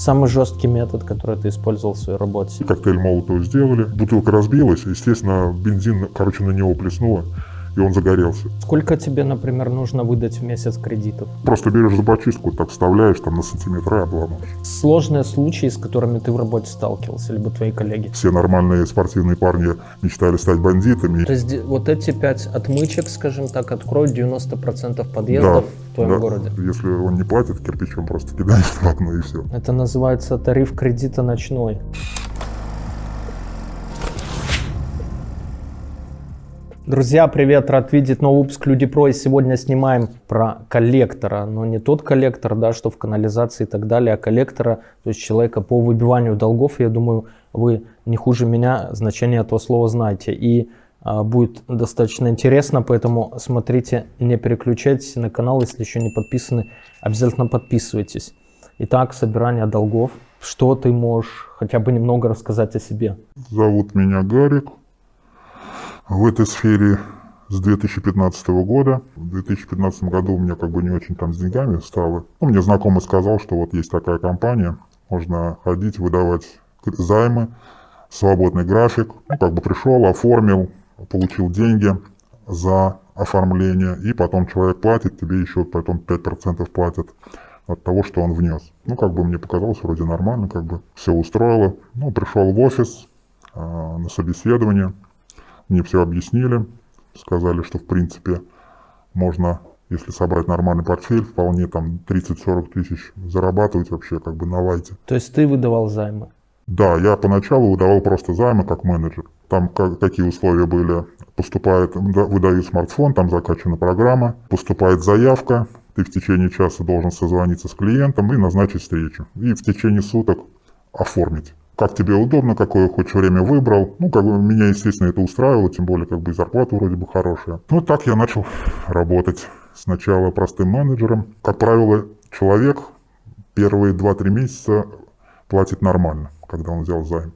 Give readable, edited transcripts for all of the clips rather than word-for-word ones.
Самый жесткий метод, который ты использовал в своей работе? Коктейль Молотова сделали, бутылка разбилась, естественно, бензин, на него плеснуло, и он загорелся. Сколько тебе, например, нужно выдать в месяц кредитов? Просто берешь зубочистку, так вставляешь там на сантиметр и обломаешь. Сложные случаи, с которыми ты в работе сталкивался, либо твои коллеги? Все нормальные спортивные парни мечтали стать бандитами. То есть вот эти 5 отмычек, скажем так, откроют 90% подъездов в твоем городе? Если он не платит, кирпичом просто кидаешь в окно и все. Это называется тариф кредита ночной. Друзья, привет! Рад видеть новый выпуск Люди Про. И сегодня снимаем про коллектора. Но не тот коллектор, да, что в канализации и так далее, а коллектора, то есть человека по выбиванию долгов. Я думаю, вы не хуже меня значение этого слова знаете. И будет достаточно интересно, поэтому смотрите, не переключайтесь на канал, если еще не подписаны, обязательно подписывайтесь. Итак, собирание долгов. Что ты можешь хотя бы немного рассказать о себе? Зовут меня Гарик. В этой сфере с 2015 года. В 2015 году у меня не очень там с деньгами стало. Мне знакомый сказал, что вот есть такая компания, можно ходить, выдавать займы, свободный график. Пришел, оформил, получил деньги за оформление, и потом человек платит, тебе еще потом 5% платят от того, что он внес. Мне показалось вроде нормально, все устроило. Пришел в офис на собеседование. Мне все объяснили, сказали, что в принципе можно, если собрать нормальный портфель, вполне там 30-40 тысяч зарабатывать вообще на лайте. То есть ты выдавал займы? Да, я поначалу выдавал просто займы как менеджер. Там какие условия были? Выдают смартфон, там закачана программа, поступает заявка, ты в течение часа должен созвониться с клиентом и назначить встречу. И в течение суток оформить. Как тебе удобно, какое хочешь время выбрал. Меня, естественно, это устраивало, тем более, и зарплата вроде бы хорошая. Так я начал работать. Сначала простым менеджером. Как правило, человек первые 2-3 месяца платит нормально, когда он взял займ.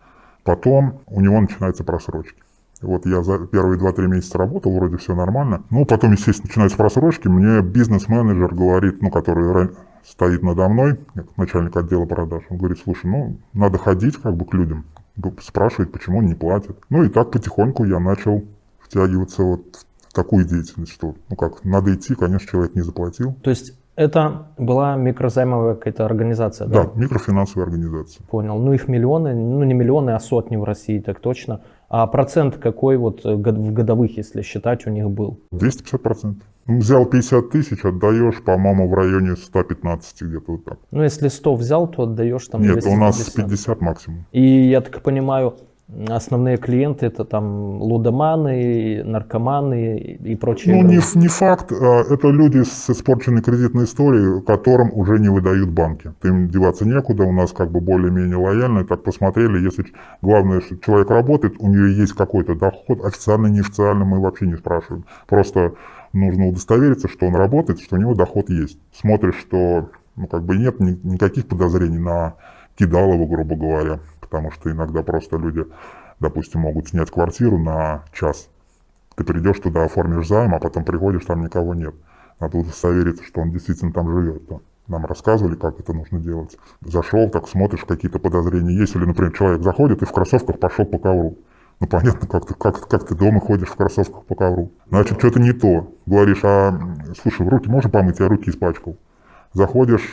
Потом у него начинаются просрочки. Я за первые 2-3 месяца работал, вроде все нормально. Потом, естественно, начинаются просрочки. Мне бизнес-менеджер говорит, который стоит надо мной, начальник отдела продаж, он говорит: слушай, надо ходить к людям, спрашивать, почему он не платит. И так потихоньку я начал втягиваться в такую деятельность, что надо идти, конечно, человек не заплатил. То есть это была микрозаймовая какая-то организация, да? Да, микрофинансовая организация. Понял. Их миллионы, не миллионы, а сотни в России, так точно. А процент какой в годовых, если считать, у них был? 250%. Взял 50 тысяч, отдаешь, по-моему, в районе 115 где-то так. Если 100 взял, то отдаешь там 250. Нет, у нас 50 максимум. И я так понимаю, основные клиенты это там лудоманы, наркоманы и прочие. Не факт. Это люди с испорченной кредитной историей, которым уже не выдают банки. Им деваться некуда, у нас более-менее лояльно. Так посмотрели, если главное, что человек работает, у нее есть какой-то доход, официально, неофициально, мы вообще не спрашиваем. Просто нужно удостовериться, что он работает, что у него доход есть. Смотришь, что нет никаких подозрений на кидалово, грубо говоря. Потому что иногда просто люди, допустим, могут снять квартиру на час. Ты придешь туда, оформишь займ, а потом приходишь, там никого нет. Надо удостовериться, что он действительно там живет. Нам рассказывали, как это нужно делать. Зашел, так смотришь, какие-то подозрения есть. Или, например, человек заходит и в кроссовках пошел по ковру. Понятно, как ты дома ходишь в кроссовках по ковру. Значит, что-то не то. Говоришь: слушай, руки можно помыть? Я руки испачкал. Заходишь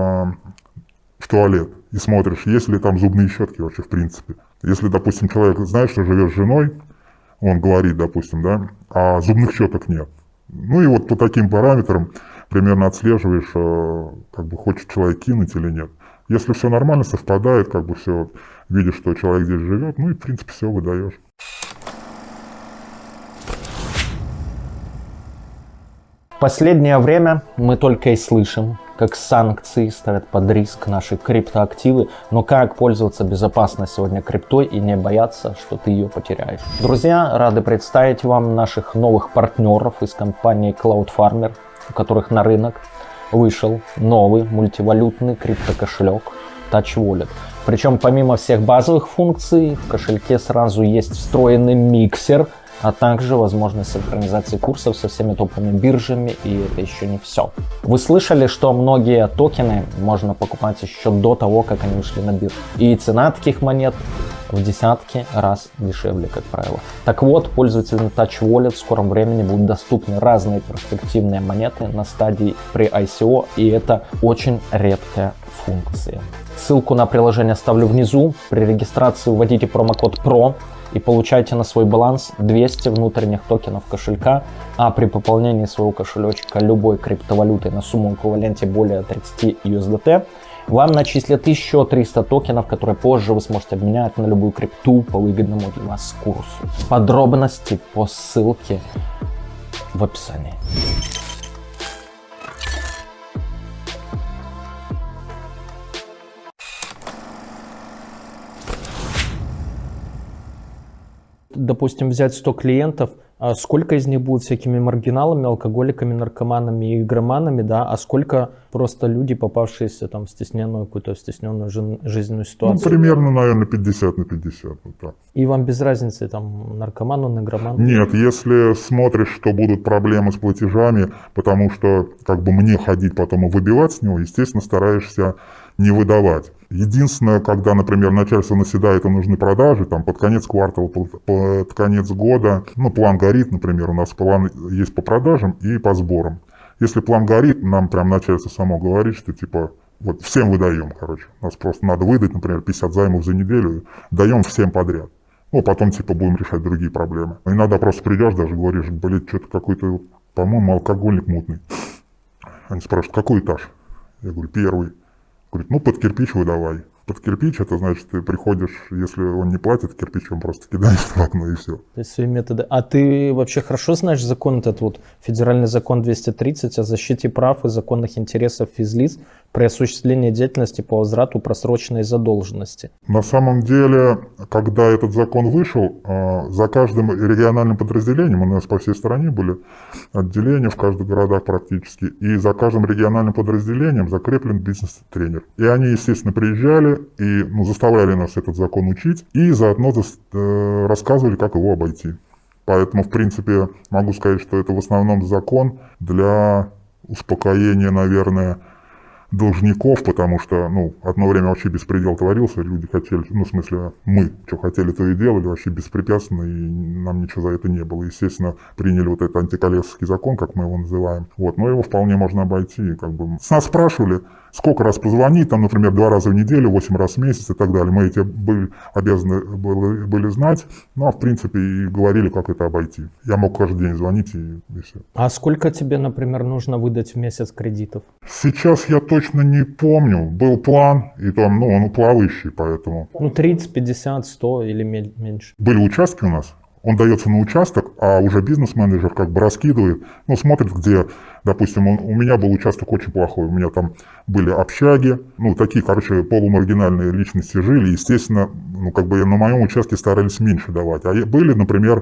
в туалет и смотришь, есть ли там зубные щетки вообще в принципе. Если, допустим, человек знает, что живет с женой, он говорит, допустим, да, а зубных щеток нет. И по таким параметрам примерно отслеживаешь, хочет человек кинуть или нет. Если все нормально совпадает, все видишь, что человек здесь живет, и в принципе все выдаешь. В последнее время мы только и слышим, как санкции ставят под риск наши криптоактивы, но как пользоваться безопасно сегодня криптой и не бояться, что ты ее потеряешь. Друзья, рады представить вам наших новых партнеров из компании Cloudfarmer, у которых на рынок вышел новый мультивалютный криптокошелек Touch Wallet. Причем помимо всех базовых функций в кошельке сразу есть встроенный миксер а также возможность синхронизации курсов со всеми топовыми биржами, и это еще не все. Вы слышали, что многие токены можно покупать еще до того, как они ушли на биржу, и цена таких монет в десятки раз дешевле, как правило. Так вот, пользователям Touch Wallet в скором времени будут доступны разные перспективные монеты на стадии при ICO, и это очень редкая функция. Ссылку на приложение оставлю внизу. При регистрации вводите промокод PRO и получайте на свой баланс 200 внутренних токенов кошелька, а при пополнении своего кошелечка любой криптовалютой на сумму эквиваленте более 30 USDT вам начислят еще 300 токенов, которые позже вы сможете обменять на любую крипту по выгодному для вас курсу. Подробности по ссылке в описании. Допустим, взять 100 клиентов, а сколько из них будут всякими маргиналами, алкоголиками, наркоманами и игроманами, да, а сколько просто люди, попавшиеся там в какую-то стесненную жизненную ситуацию? Ну, примерно, наверное, 50 на 50. Вот так. И вам без разницы, там, наркоман он, игроман? Нет, если смотришь, что будут проблемы с платежами, потому что как бы мне ходить потом и выбивать с него, естественно, стараешься не выдавать. Единственное, когда, например, начальство наседает и нужны продажи, там под конец квартала, под конец года, ну, план горит, например, у нас план есть по продажам и по сборам. Если план горит, нам прям начальство само говорит, что типа вот всем выдаем, короче. Нас просто надо выдать, например, 50 займов за неделю, даем всем подряд. Ну, потом типа будем решать другие проблемы. Иногда просто придешь, даже говоришь, блин, что-то какой-то, по-моему, алкогольник мутный. Они спрашивают, какой этаж? Я говорю, первый. Говорит, ну под кирпич выдавай. Под кирпич, это значит, ты приходишь, если он не платит, кирпичом просто кидаешь в окно и все. То есть свои методы. А ты вообще хорошо знаешь закон этот вот, федеральный закон 230 о защите прав и законных интересов физлиц при осуществлении деятельности по возврату просроченной задолженности? На самом деле, когда этот закон вышел, за каждым региональным подразделением, у нас по всей стране были отделения в каждых городах практически, и за каждым региональным подразделением закреплен бизнес-тренер. И они, естественно, приезжали и заставляли нас этот закон учить, и заодно рассказывали, как его обойти. Поэтому, в принципе, могу сказать, что это в основном закон для успокоения, наверное, должников, потому что, одно время вообще беспредел творился, люди хотели, в смысле, мы, что хотели, то и делали, вообще беспрепятственно, и нам ничего за это не было. Естественно, приняли вот этот антиколлежский закон, как мы его называем, но его вполне можно обойти, С нас спрашивали, сколько раз позвонить, там, например, 2 раза в неделю, 8 раз в месяц и так далее. Мы эти обязаны были знать, в принципе, и говорили, как это обойти. Я мог каждый день звонить и все. А сколько тебе, например, нужно выдать в месяц кредитов? Сейчас я точно не помню. Был план, и там, он плавающий, поэтому... 30, 50, 100 или меньше? Были участки у нас. Он дается на участок, а уже бизнес-менеджер раскидывает, смотрит, где, допустим, у меня был участок очень плохой, у меня там были общаги, такие, полумаргинальные личности жили, естественно, на моем участке старались меньше давать. А были, например,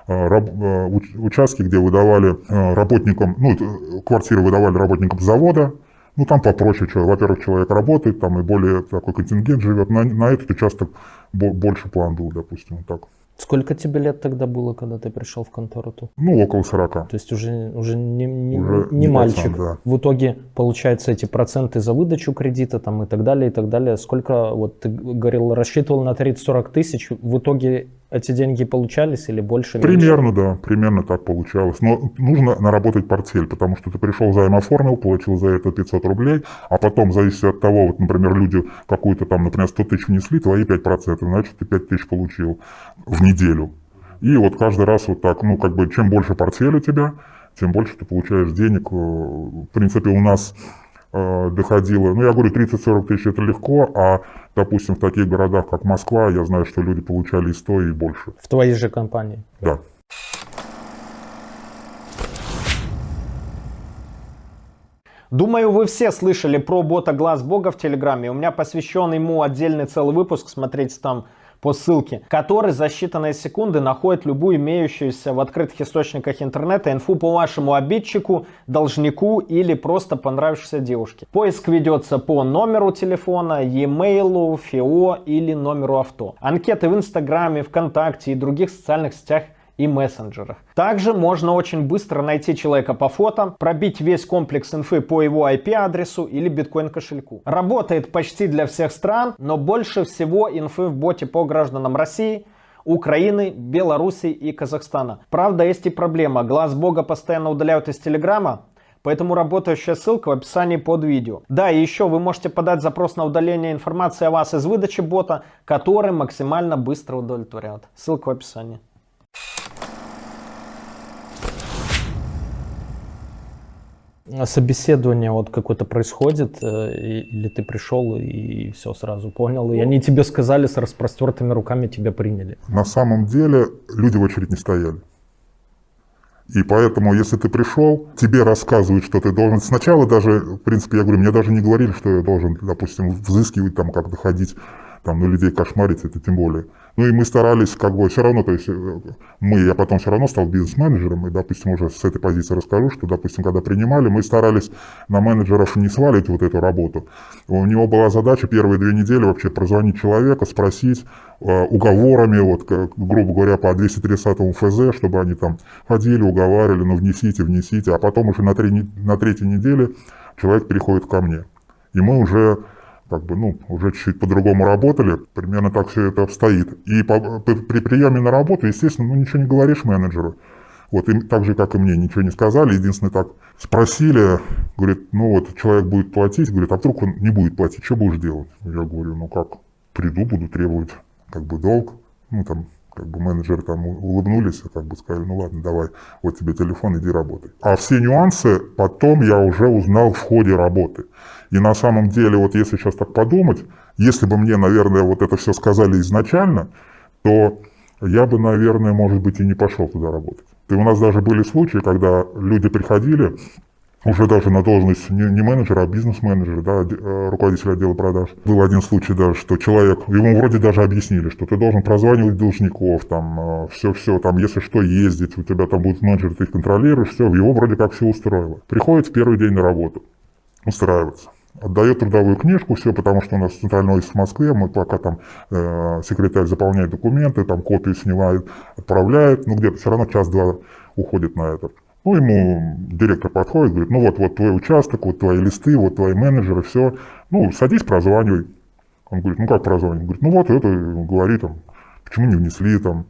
участки, где выдавали работникам, квартиры выдавали работникам завода, там попроще, во-первых, человек работает, там и более такой контингент живет, на этот участок больше план был, допустим, вот так. Сколько тебе лет тогда было, когда ты пришел в контору-то? Около 40. То есть уже не мальчик. Пацан, да. В итоге, получается, эти проценты за выдачу кредита там, и так далее, и так далее. Сколько, ты говорил, рассчитывал на 30-40 тысяч, в итоге эти деньги получались или больше? Примерно, меньше? Да, примерно так получалось. Но нужно наработать портфель, потому что ты пришел, займ оформил, получил за это 500 рублей, а потом, зависит от того, например, люди какую-то там, например, 100 тысяч внесли, твои 5%, значит, ты 5 тысяч получил в неделю. И каждый раз так, чем больше портфель у тебя, тем больше ты получаешь денег. В принципе, у нас доходило, я говорю, 30-40 тысяч это легко, а, допустим, в таких городах, как Москва, я знаю, что люди получали и 100, и больше. В твоей же компании? Да. Думаю, вы все слышали про бота Глаз Бога в Телеграме. У меня посвящен ему отдельный целый выпуск, смотрите там по ссылке, который за считанные секунды находит любую имеющуюся в открытых источниках интернета инфу по вашему обидчику, должнику или просто понравившейся девушке. Поиск ведется по номеру телефона, e-mail, ФИО или номеру авто. Анкеты в Инстаграме, ВКонтакте и других социальных сетях и мессенджерах. Также можно очень быстро найти человека по фото, пробить весь комплекс инфы по его IP-адресу или биткоин-кошельку. Работает почти для всех стран, но больше всего инфы в боте по гражданам России, Украины, Беларуси и Казахстана. Правда, есть и проблема. Глаз Бога постоянно удаляют из Телеграма, поэтому работающая ссылка в описании под видео. Да, и еще вы можете подать запрос на удаление информации о вас из выдачи бота, который максимально быстро удовлетворяет. Ссылка в описании. Собеседование вот какое-то происходит, или ты пришел и все сразу понял, и они тебе сказали с распростертыми руками, тебя приняли? На самом деле люди в очередь не стояли. И поэтому, если ты пришел, тебе рассказывают, что ты должен. Сначала даже, в принципе, я говорю, мне даже не говорили, что я должен, допустим, взыскивать, там, как-то ходить, там, на людей кошмарить, это тем более. Ну и мы старались, как бы, все равно, то есть я потом все равно стал бизнес-менеджером, и, допустим, уже с этой позиции расскажу, что, допустим, когда принимали, мы старались на менеджеров не сваливать вот эту работу. У него была задача первые 2 недели вообще прозвонить человека, спросить уговорами, вот, грубо говоря, по 230 ФЗ, чтобы они там ходили, уговаривали, ну внесите, а потом уже на 3-й неделе человек переходит ко мне. И мы уже уже чуть-чуть по-другому работали, примерно так все это обстоит. И при приеме на работу, естественно, ничего не говоришь менеджеру. Вот им так же, как и мне, ничего не сказали. Единственное, так спросили, говорит, человек будет платить, говорит, а вдруг он не будет платить, что будешь делать? Я говорю, приду, буду требовать, долг. Менеджеры там улыбнулись, сказали, ладно, давай, вот тебе телефон, иди работай. А все нюансы потом я уже узнал в ходе работы. И на самом деле, вот если сейчас так подумать, если бы мне, наверное, вот это все сказали изначально, то я бы, наверное, может быть, и не пошел туда работать. И у нас даже были случаи, когда люди приходили, уже даже на должность не менеджера, а бизнес-менеджера, да, руководителя отдела продаж. Был один случай даже, что человек, ему вроде даже объяснили, что ты должен прозванивать должников, там, все, там, если что, ездить, у тебя там будут менеджеры, ты их контролируешь, все, его вроде как все устроило. Приходит в первый день на работу, устраивается. Отдает трудовую книжку, все, потому что у нас центральный офис в Москве, мы пока там секретарь заполняет документы, там копию снимает, отправляет, где-то все равно час-два уходит на это. Ему директор подходит, говорит, вот твой участок, вот твои листы, вот твои менеджеры, все, садись, прозванивай. Он говорит, как прозванивай? Говорит, это, говори, там, почему не внесли, там,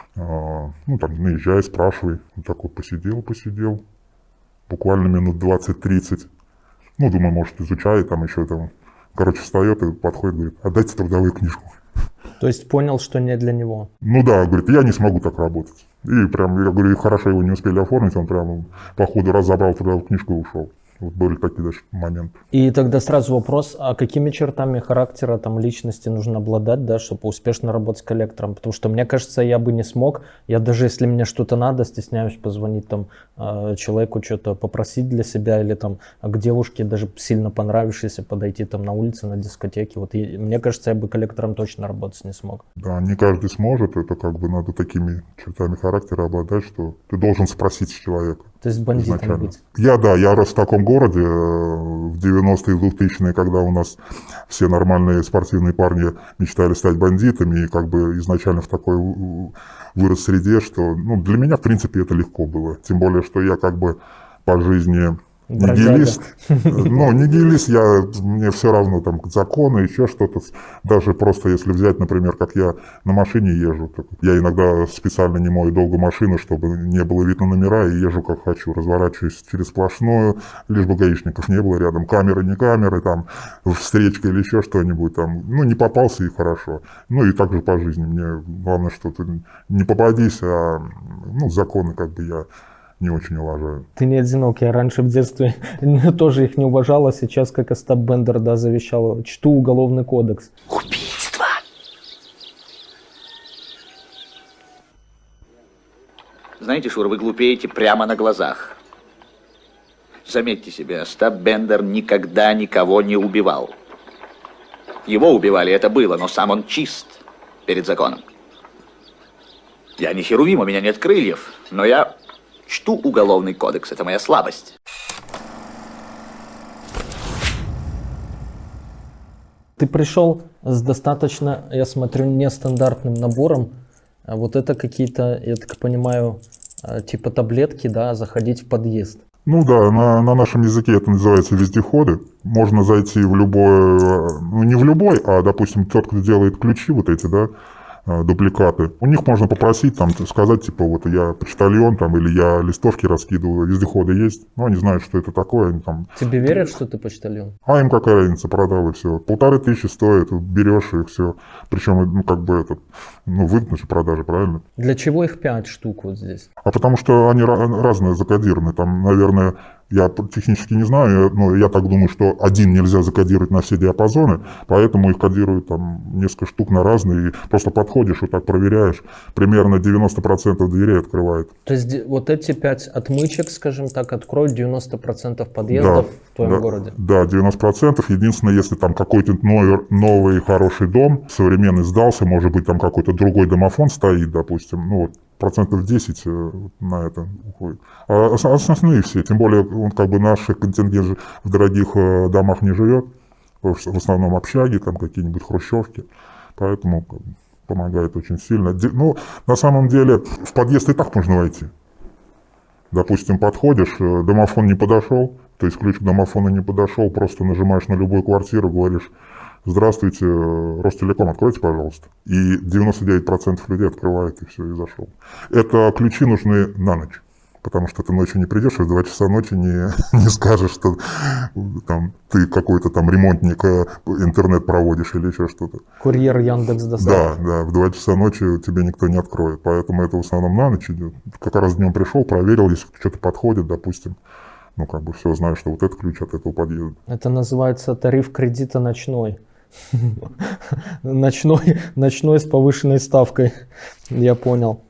наезжай, спрашивай. Он такой посидел, буквально минут 20-30. Думаю, может, изучает, там еще там. Встает и подходит, говорит, отдайте трудовую книжку. То есть понял, что не для него? Говорит, я не смогу так работать. И прям, я говорю, хорошо, его не успели оформить, он прям по ходу раз забрал трудовую книжку и ушел. Вот были такие даже моменты. И тогда сразу вопрос, а какими чертами характера, там, личности нужно обладать, да, чтобы успешно работать с коллектором? Потому что, мне кажется, я бы не смог. Я даже, если мне что-то надо, стесняюсь позвонить там человеку, что-то попросить для себя или там к девушке, даже сильно понравившейся, подойти там на улице, на дискотеке. Вот мне кажется, я бы коллектором точно работать не смог. Да, не каждый сможет. Это надо такими чертами характера обладать, что ты должен спросить человека. То есть бандитом быть? Я рос в таком городе в 90-е и 2000-е, когда у нас все нормальные спортивные парни мечтали стать бандитами, и изначально в такой вырос среде, что для меня, в принципе, это легко было. Тем более, что я по жизни нигилист. Нигилист, мне все равно, там, законы, еще что-то. Даже просто, если взять, например, как я на машине езжу, я иногда специально не мою долго машину, чтобы не было видно номера, и езжу как хочу. Разворачиваюсь через сплошную, лишь бы гаишников не было рядом. Камеры, не камеры, там, встречка или еще что-нибудь. Там, не попался и хорошо. И также по жизни. Мне главное, что ты не попадись, а законы я не очень уважаю. Ты не одинок. Я раньше в детстве тоже их не уважал, а сейчас, как Остап Бендер, завещал, чту уголовный кодекс. Убийство! Знаете, Шур, вы глупеете прямо на глазах. Заметьте себе, Остап Бендер никогда никого не убивал. Его убивали, это было, но сам он чист перед законом. Я не херувим, у меня нет крыльев, но я чту уголовный кодекс, это моя слабость. Ты пришел с достаточно, я смотрю, нестандартным набором А вот это какие-то, я так понимаю, типа таблетки, да, заходить в подъезд. Ну да, на нашем языке это называется вездеходы. Можно зайти в любой, ну не в любой, а, допустим, тот, кто делает ключи вот эти, да, дубликаты. У них можно попросить, там, сказать, типа, вот я почтальон, там, или я листовки раскидываю, вездеходы есть. Ну, они знают, что это такое. Они, там... Тебе верят, что ты почтальон? А им какая разница, продал и все. 1500 стоит, берешь и все. Причем, ну, как бы это, ну, выгодно же продажи, правильно? Для чего их 5 штук вот здесь? А потому что они разные закодированы. Там, наверное, я технически не знаю, но я так думаю, что один нельзя закодировать на все диапазоны, поэтому их кодируют там несколько штук на разные. И просто подходишь и так проверяешь. Примерно 90% дверей открывает. То есть вот эти 5 отмычек, скажем так, откроют 90% подъездов в твоем городе? Да, 90%. Единственное, если там какой-то новый хороший дом, современный сдался, может быть, там какой-то другой домофон стоит, допустим, ну вот, 10% на это уходит. А основные все, тем более, как бы наш контингент же в дорогих домах не живет, в основном общаги, там какие-нибудь хрущевки, поэтому как бы, помогает очень сильно. Ну, на самом деле, в подъезд и так можно войти. Допустим, подходишь, домофон не подошел, то есть ключ к домофону не подошел, просто нажимаешь на любую квартиру, говоришь: здравствуйте, Ростелеком, откройте, пожалуйста. И 99% людей открывает, и все, и зашел. Это ключи нужны на ночь, потому что ты ночью не придешь, и в 2 часа ночи не скажешь, что там, ты какой-то там ремонтник, интернет проводишь или еще что-то. Курьер Яндекс.Доставка. Да, в 2 часа ночи тебе никто не откроет, поэтому это в основном на ночь идет. Как раз днем пришел, проверил, если что-то подходит, допустим. Ну, как бы все, знаешь, что вот этот ключ от этого подъезда. Это называется тариф кредита ночной. Ночной с повышенной ставкой. Я понял.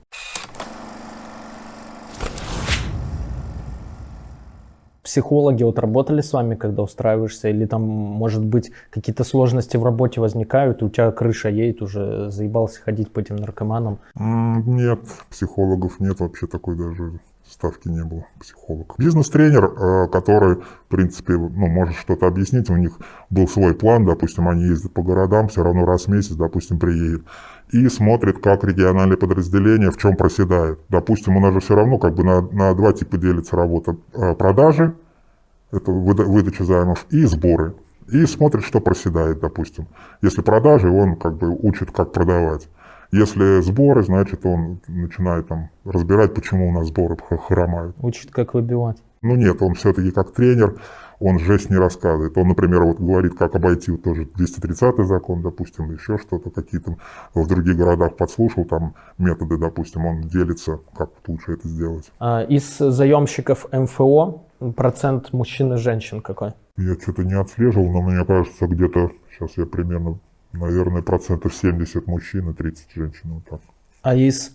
Психологи вот работали с вами, когда устраиваешься? Или там, может быть, какие-то сложности в работе возникают, и у тебя крыша едет, уже заебался ходить по этим наркоманам? Нет, психологов нет, вообще такой даже ставки не было, психолог. Бизнес-тренер, который, в принципе, ну, может что-то объяснить, у них был свой план, допустим, они ездят по городам, все равно раз в месяц, допустим, приедет, и смотрит, как региональные подразделения в чем проседают. Допустим, у нас же все равно как бы на 2 типа делится работа: продажи, это выдача займов, и сборы. И смотрит, что проседает, допустим. Если продажи, он как бы учит, как продавать. Если сборы, значит, он начинает там разбирать, почему у нас сборы хромают. Учит, как выбивать. Ну нет, он все-таки как тренер, он жесть не рассказывает. Он, например, вот говорит, как обойти вот тоже 230-й закон, допустим, еще что-то, какие-то в других городах подслушал, там методы, допустим, он делится, как лучше это сделать. Из заемщиков МФО процент мужчин и женщин какой? Я что-то не отслеживал, но мне кажется, где-то, сейчас я примерно, наверное, 70% мужчин и 30 женщин. Вот так. А из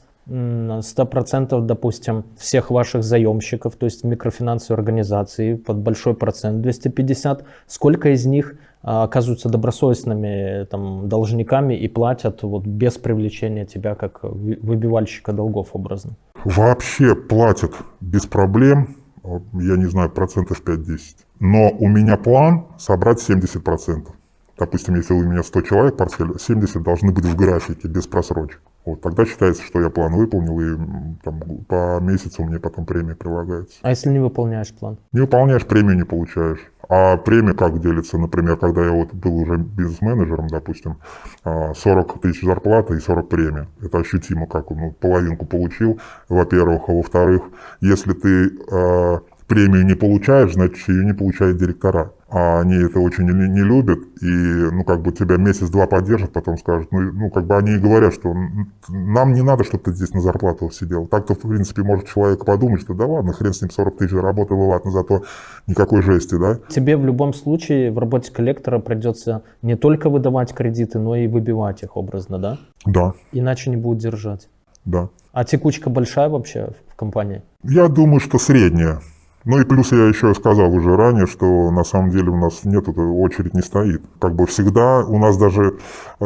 100%, допустим, всех ваших заемщиков, то есть микрофинансовые организации, под большой процент, 250, сколько из них оказываются добросовестными там, должниками и платят вот, без привлечения тебя как выбивальщика долгов образно? Вообще платят без проблем, я не знаю, 5-10%. Но у меня план собрать 70%. Допустим, если у меня 100 человек портфель, 70 должны быть в графике, без просрочек. Вот, тогда считается, что я план выполнил, и там, по месяцу мне потом премия прилагается. А если не выполняешь план? Не выполняешь, премию не получаешь. А премия как делится? Например, когда я вот был уже бизнес-менеджером, допустим, 40 тысяч зарплаты и 40 премий. Это ощутимо, как половинку получил, во-первых. А во-вторых, если ты премию не получаешь, значит, ее не получают директора. А они это очень не любят, и, как бы тебя месяц-два поддержат, потом скажут, как бы они и говорят, что нам не надо, чтобы ты здесь на зарплату сидел. Так-то, в принципе, может человек подумать, что да ладно, хрен с ним 40 тысяч заработал, ладно, зато никакой жести, да? Тебе в любом случае в работе коллектора придется не только выдавать кредиты, но и выбивать их образно, да? Да. Иначе не будут держать. Да. А текучка большая вообще в компании? Я думаю, что средняя. Ну и плюс я еще сказал уже ранее, что на самом деле у нас нет, очередь не стоит. Как бы всегда у нас даже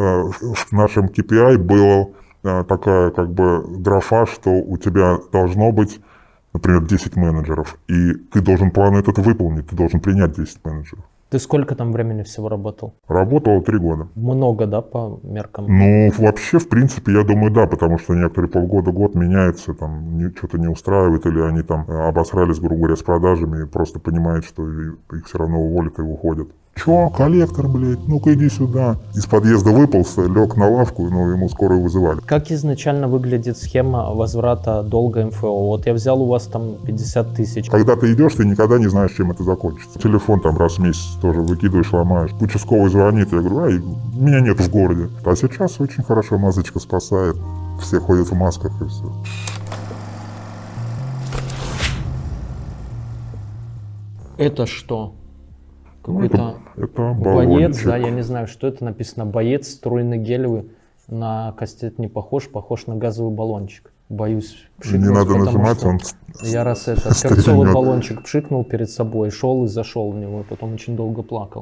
в нашем KPI была такая как бы графа, что у тебя должно быть, например, 10 менеджеров, и ты должен план этот выполнить, ты должен принять 10 менеджеров. Ты сколько там времени всего работал? Работал 3 года. Много, да, по меркам? Ну, вообще, в принципе, я думаю, да, потому что некоторые полгода-год меняются, там что-то не устраивает, или они там обосрались, грубо говоря, с продажами, и просто понимают, что их все равно уволят и уходят. Чё, коллектор, блядь, ну-ка иди сюда. Из подъезда выползся, лег на лавку, но ему скорую вызывали. Как изначально выглядит схема возврата долга МФО? Вот я взял у вас там 50 тысяч. Когда ты идешь, ты никогда не знаешь, чем это закончится. Телефон там раз в месяц тоже выкидываешь, ломаешь. Участковый звонит, я говорю, ай, меня нет в городе. А сейчас очень хорошо масочка спасает. Все ходят в масках и все. Это что? Ну, Какой-то это боец, баллончик. да, я не знаю, что это написано. Боец струйный гелевый. На кастет не похож на газовый баллончик. Боюсь пшикнуть, Не надо потому нажимать, что он я раз это стрельнет. перцовый баллончик пшикнул перед собой, шел и зашел в него, и потом очень долго плакал.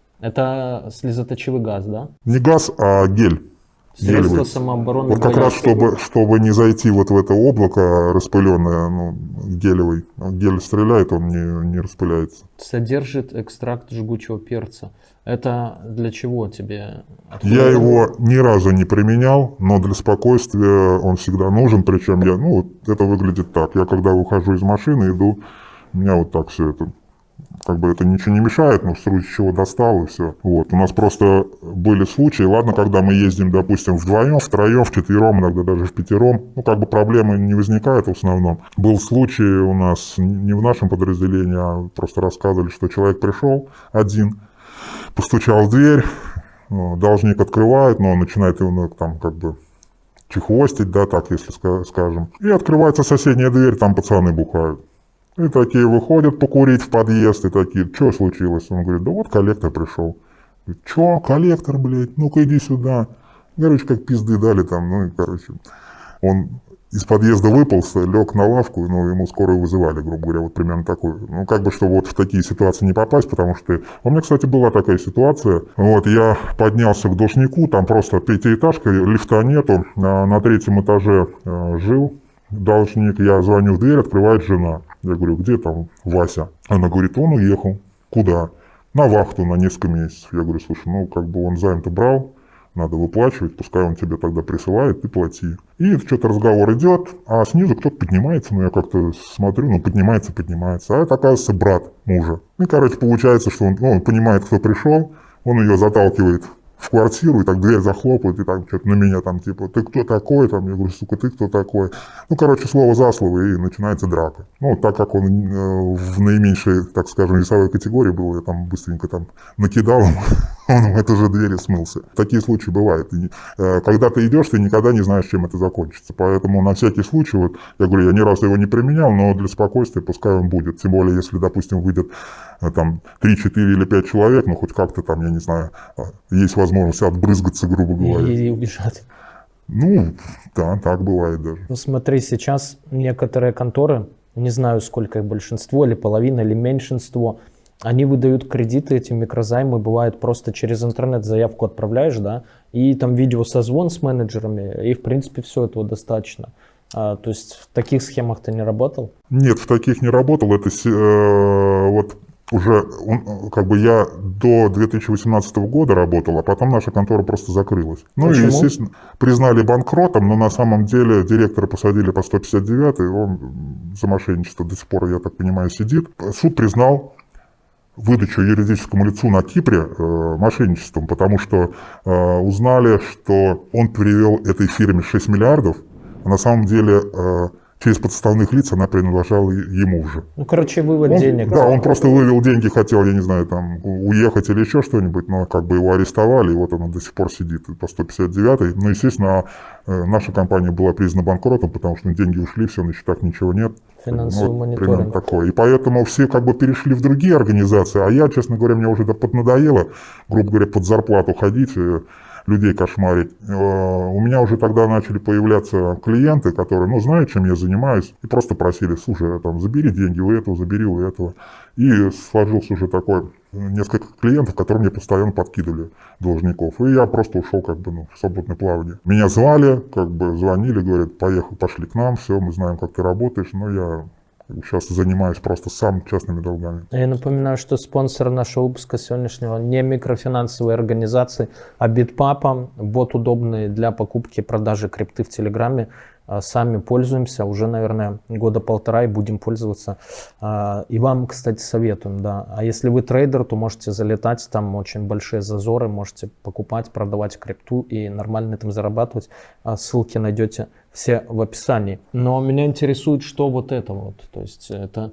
Это слезоточивый газ, да? Не газ, а гель. Средство Гелевый. самообороны. Вот как раз, боец. чтобы не зайти вот в это облако распыленное, ну, гелевый. Гель стреляет, он не распыляется. Содержит экстракт жгучего перца. Это для чего тебе? Я его ни разу не применял, но для спокойствия он всегда нужен. Причем это выглядит так. Я когда выхожу из машины, иду, у меня вот так все это, как бы это ничего не мешает, но в случае чего достал и все. Вот. У нас просто были случаи, ладно, когда мы ездим, допустим, вдвоем, втроем, вчетвером, иногда даже в пятером, как бы проблемы не возникают в основном. Был случай у нас не в нашем подразделении, а просто рассказывали, что человек пришел один, постучал в дверь, должник открывает, но он начинает его там как бы чехвостить, да, так, если скажем. И открывается соседняя дверь, там пацаны бухают. И такие выходят покурить в подъезд, и такие, что случилось? Он говорит, да вот коллектор пришел. Говорит, что, коллектор, блядь, ну-ка иди сюда. Короче, как пизды дали там, ну и короче. Он из подъезда выползся, лег на лавку, но ему скорую вызывали, грубо говоря, вот примерно такой. Ну, как бы, что вот в такие ситуации не попасть, потому что... У меня, кстати, была такая ситуация. Вот, я поднялся к должнику, там просто пятиэтажка, лифта нету, на 3-м этаже жил должник, я звоню в дверь, открывает жена. Я говорю, где там Вася? Она говорит, он уехал. Куда? На вахту на несколько месяцев. Я говорю, слушай, ну, как бы он займ-то брал, надо выплачивать, пускай он тебе тогда присылает, ты плати. И что-то разговор идет, а снизу кто-то поднимается, ну я как-то смотрю, ну поднимается, а это оказывается брат мужа. И, короче, получается, что он понимает, кто пришел, он ее заталкивает в квартиру, и так дверь захлопывает, и так что-то на меня там, типа, ты кто такой, там, я говорю, сука, ты кто такой? Ну, короче, слово за слово, и начинается драка. Ну, так как он в наименьшей, так скажем, весовой категории был, я там быстренько там накидал ему, он в эту же дверь смылся. Такие случаи бывают. И, когда ты идешь, ты никогда не знаешь, чем это закончится. Поэтому на всякий случай, вот, я говорю, я ни разу его не применял, но для спокойствия пускай он будет. Тем более, если, допустим, выйдет там 3, 4 или 5 человек, ну, хоть как-то там, я не знаю, есть возможность отбрызгаться, грубо говоря. И убежать. Ну, да, так бывает даже. Ну смотри, сейчас некоторые конторы, не знаю сколько их, большинство или половина или меньшинство, они выдают кредиты, эти микрозаймы, бывает просто через интернет заявку отправляешь, да, и там видеосозвон с менеджерами, и в принципе все этого достаточно. То есть в таких схемах ты не работал? Нет, в таких не работал. Это вот уже, как бы я до 2018 года работал, а потом наша контора просто закрылась. Ну Почему? и, естественно, признали банкротом, но на самом деле директора посадили по 159, он за мошенничество до сих пор, я так понимаю, сидит. Суд признал выдачу юридическому лицу на Кипре мошенничеством, потому что узнали, что он привел этой фирме 6 миллиардов, а на самом деле через подставных лиц она принадлежала ему же. Ну, короче, вывод денег. Да, он просто вывел деньги, хотел, я не знаю, там, уехать или еще что-нибудь, но как бы его арестовали, и вот он до сих пор сидит по 159-й. Ну, естественно, наша компания была признана банкротом, потому что деньги ушли, все, на счетах ничего нет. Финансовый вот, мониторинг. примерно такое. И поэтому все как бы перешли в другие организации, а я, честно говоря, мне уже это поднадоело, грубо говоря, под зарплату ходить, людей кошмарить. У меня уже тогда начали появляться клиенты, которые, ну, знают, чем я занимаюсь, и просто просили, слушай, там, забери деньги у этого, забери у этого. И сложился уже такой, несколько клиентов, которые мне постоянно подкидывали должников. И я просто ушел как бы, в свободное плавание. Меня звали, как бы звонили, говорят, поехали, пошли к нам, все, мы знаем, как ты работаешь, но сейчас занимаюсь просто сам частными долгами. Я напоминаю, что спонсор нашего выпуска сегодняшнего не микрофинансовые организации, а Bitpapa, бот удобный для покупки и продажи крипты в Телеграме. Сами пользуемся уже, наверное, года полтора и будем пользоваться. И вам, кстати, советуем, да. А если вы трейдер, то можете залетать, там очень большие зазоры, можете покупать, продавать крипту и нормально этом зарабатывать. Ссылки найдете все в описании. Но меня интересует, что вот это вот. То есть это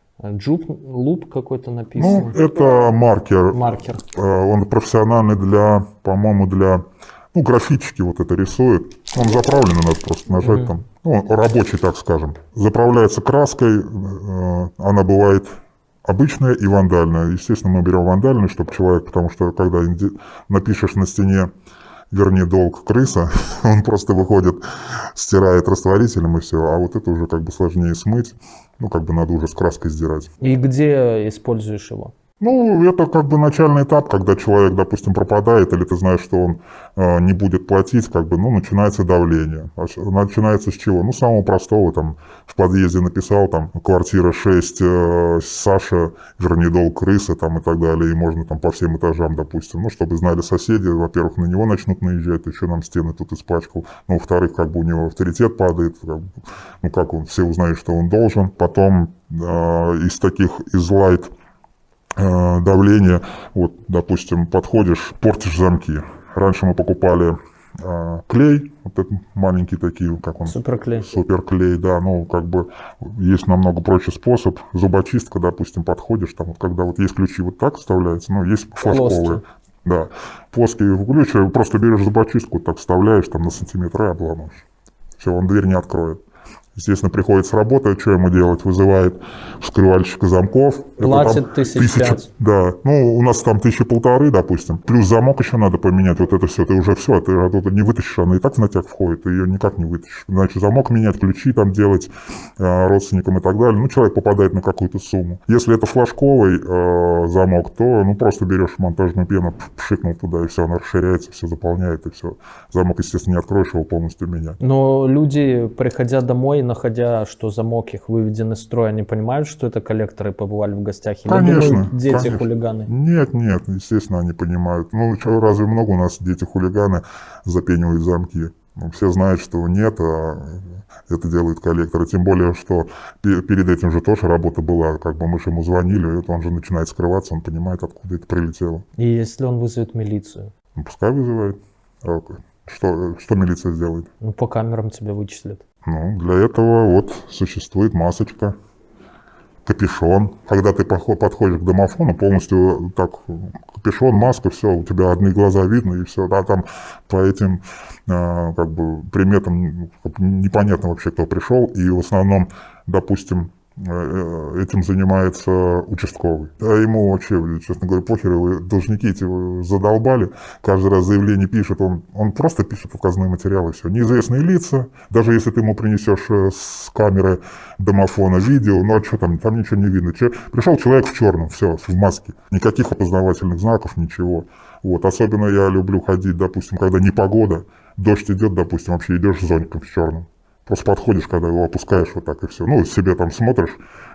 луп какой-то написан. Ну, это маркер. Маркер. Он профессиональный для, по-моему, для... Ну, графически вот это рисует. Он заправлен, надо просто нажать там. Ну, рабочий, так скажем. Заправляется краской. Она бывает обычная и вандальная. Естественно, мы берем вандальную, чтобы человек, потому что когда напишешь на стене, вернее, долг крыса, он просто выходит, стирает растворителем и все. А вот это уже как бы сложнее смыть. Ну, как бы надо уже с краской сдирать. И где используешь его? Ну, это как бы начальный этап, когда человек, допустим, пропадает, или ты знаешь, что он не будет платить, как бы, ну, начинается давление. Начинается с чего? Ну, самого простого, там, в подъезде написал, там, квартира 6, Саша, вернее, долг крысы, там, и так далее, и можно там по всем этажам, допустим, ну, чтобы знали соседи, во-первых, на него начнут наезжать, еще нам стены тут испачкал, ну, во-вторых, как бы у него авторитет падает, как бы, ну, как он, все узнают, что он должен. Потом из лайт давление, вот, допустим, подходишь, портишь замки. Раньше мы покупали клей, вот этот маленький такие, как он? Суперклей. Суперклей, да, ну, как бы есть намного проще способ. Зубочистка, допустим, подходишь, там, вот, когда вот есть ключи вот так вставляются, ну, есть флажковые. Плоские. Да, плоские ключи, просто берешь зубочистку, так вставляешь, там, на сантиметр и обламываешь. Все, он дверь не откроет. Естественно, приходит с работы, что ему делать? Вызывает вскрывальщика замков. Платит 1005. Да, ну у нас там 1500, допустим. Плюс замок еще надо поменять, вот это все. Ты уже все, ты оттуда не вытащишь, она и так в натяг входит, ты ее никак не вытащишь. Значит, замок менять, ключи там делать родственникам и так далее. Ну, человек попадает на какую-то сумму. Если это флажковый замок, то ну просто берешь монтажную пену, пшикнул туда, и все, она расширяется, все заполняет, и все. Замок, естественно, не откроешь, его полностью менять. Но люди, приходя домой, находя, что замок их выведен из строя, они понимают, что это коллекторы, побывали в гостях? Или конечно, думают, дети конечно. Хулиганы? Нет, естественно, они понимают. Ну, что, разве много у нас дети-хулиганы запенивают замки? Ну, все знают, что нет, а это делают коллекторы. Тем более, что перед этим же тоже работа была. Как бы мы же ему звонили, он же начинает скрываться, он понимает, откуда это прилетело. И если он вызовет милицию? Ну, пускай вызывает. Что милиция сделает? Ну, по камерам тебя вычислят. Ну, для этого вот существует масочка, капюшон. Когда ты подходишь к домофону, полностью так, капюшон, маска, все, у тебя одни глаза видно, и все. Да, там по этим как бы приметам непонятно вообще, кто пришел. И в основном, допустим, этим занимается участковый. А ему вообще, честно говоря, похер, вы должники эти задолбали. Каждый раз заявление пишет, он просто пишет указанные материалы, все. Неизвестные лица, даже если ты ему принесешь с камеры домофона видео, ну а что там ничего не видно. Пришел человек в черном, все, в маске. Никаких опознавательных знаков, ничего. Вот. Особенно я люблю ходить, допустим, когда непогода, дождь идет, допустим, вообще идешь с зонтиком с черным. Просто подходишь, когда его опускаешь вот так и все. Ну, себе там смотришь,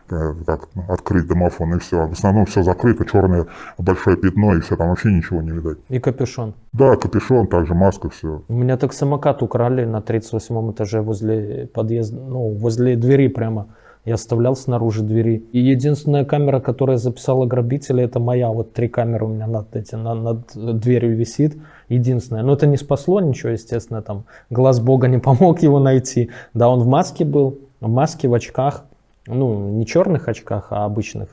как открыть домофон и все. В основном все закрыто, черное большое пятно и все, там вообще ничего не видать. И капюшон? Да, капюшон, также маска, все. У меня так самокат украли на 38 этаже возле подъезда, ну, возле двери прямо. Я оставлял снаружи двери. И единственная камера, которая записала грабителя, это моя. Вот 3 камеры у меня над дверью висит. Единственное. Но это не спасло ничего, естественно. Там глаз Бога не помог его найти. Да, он в маске был. В маске, в очках. Ну, не черных очках, а обычных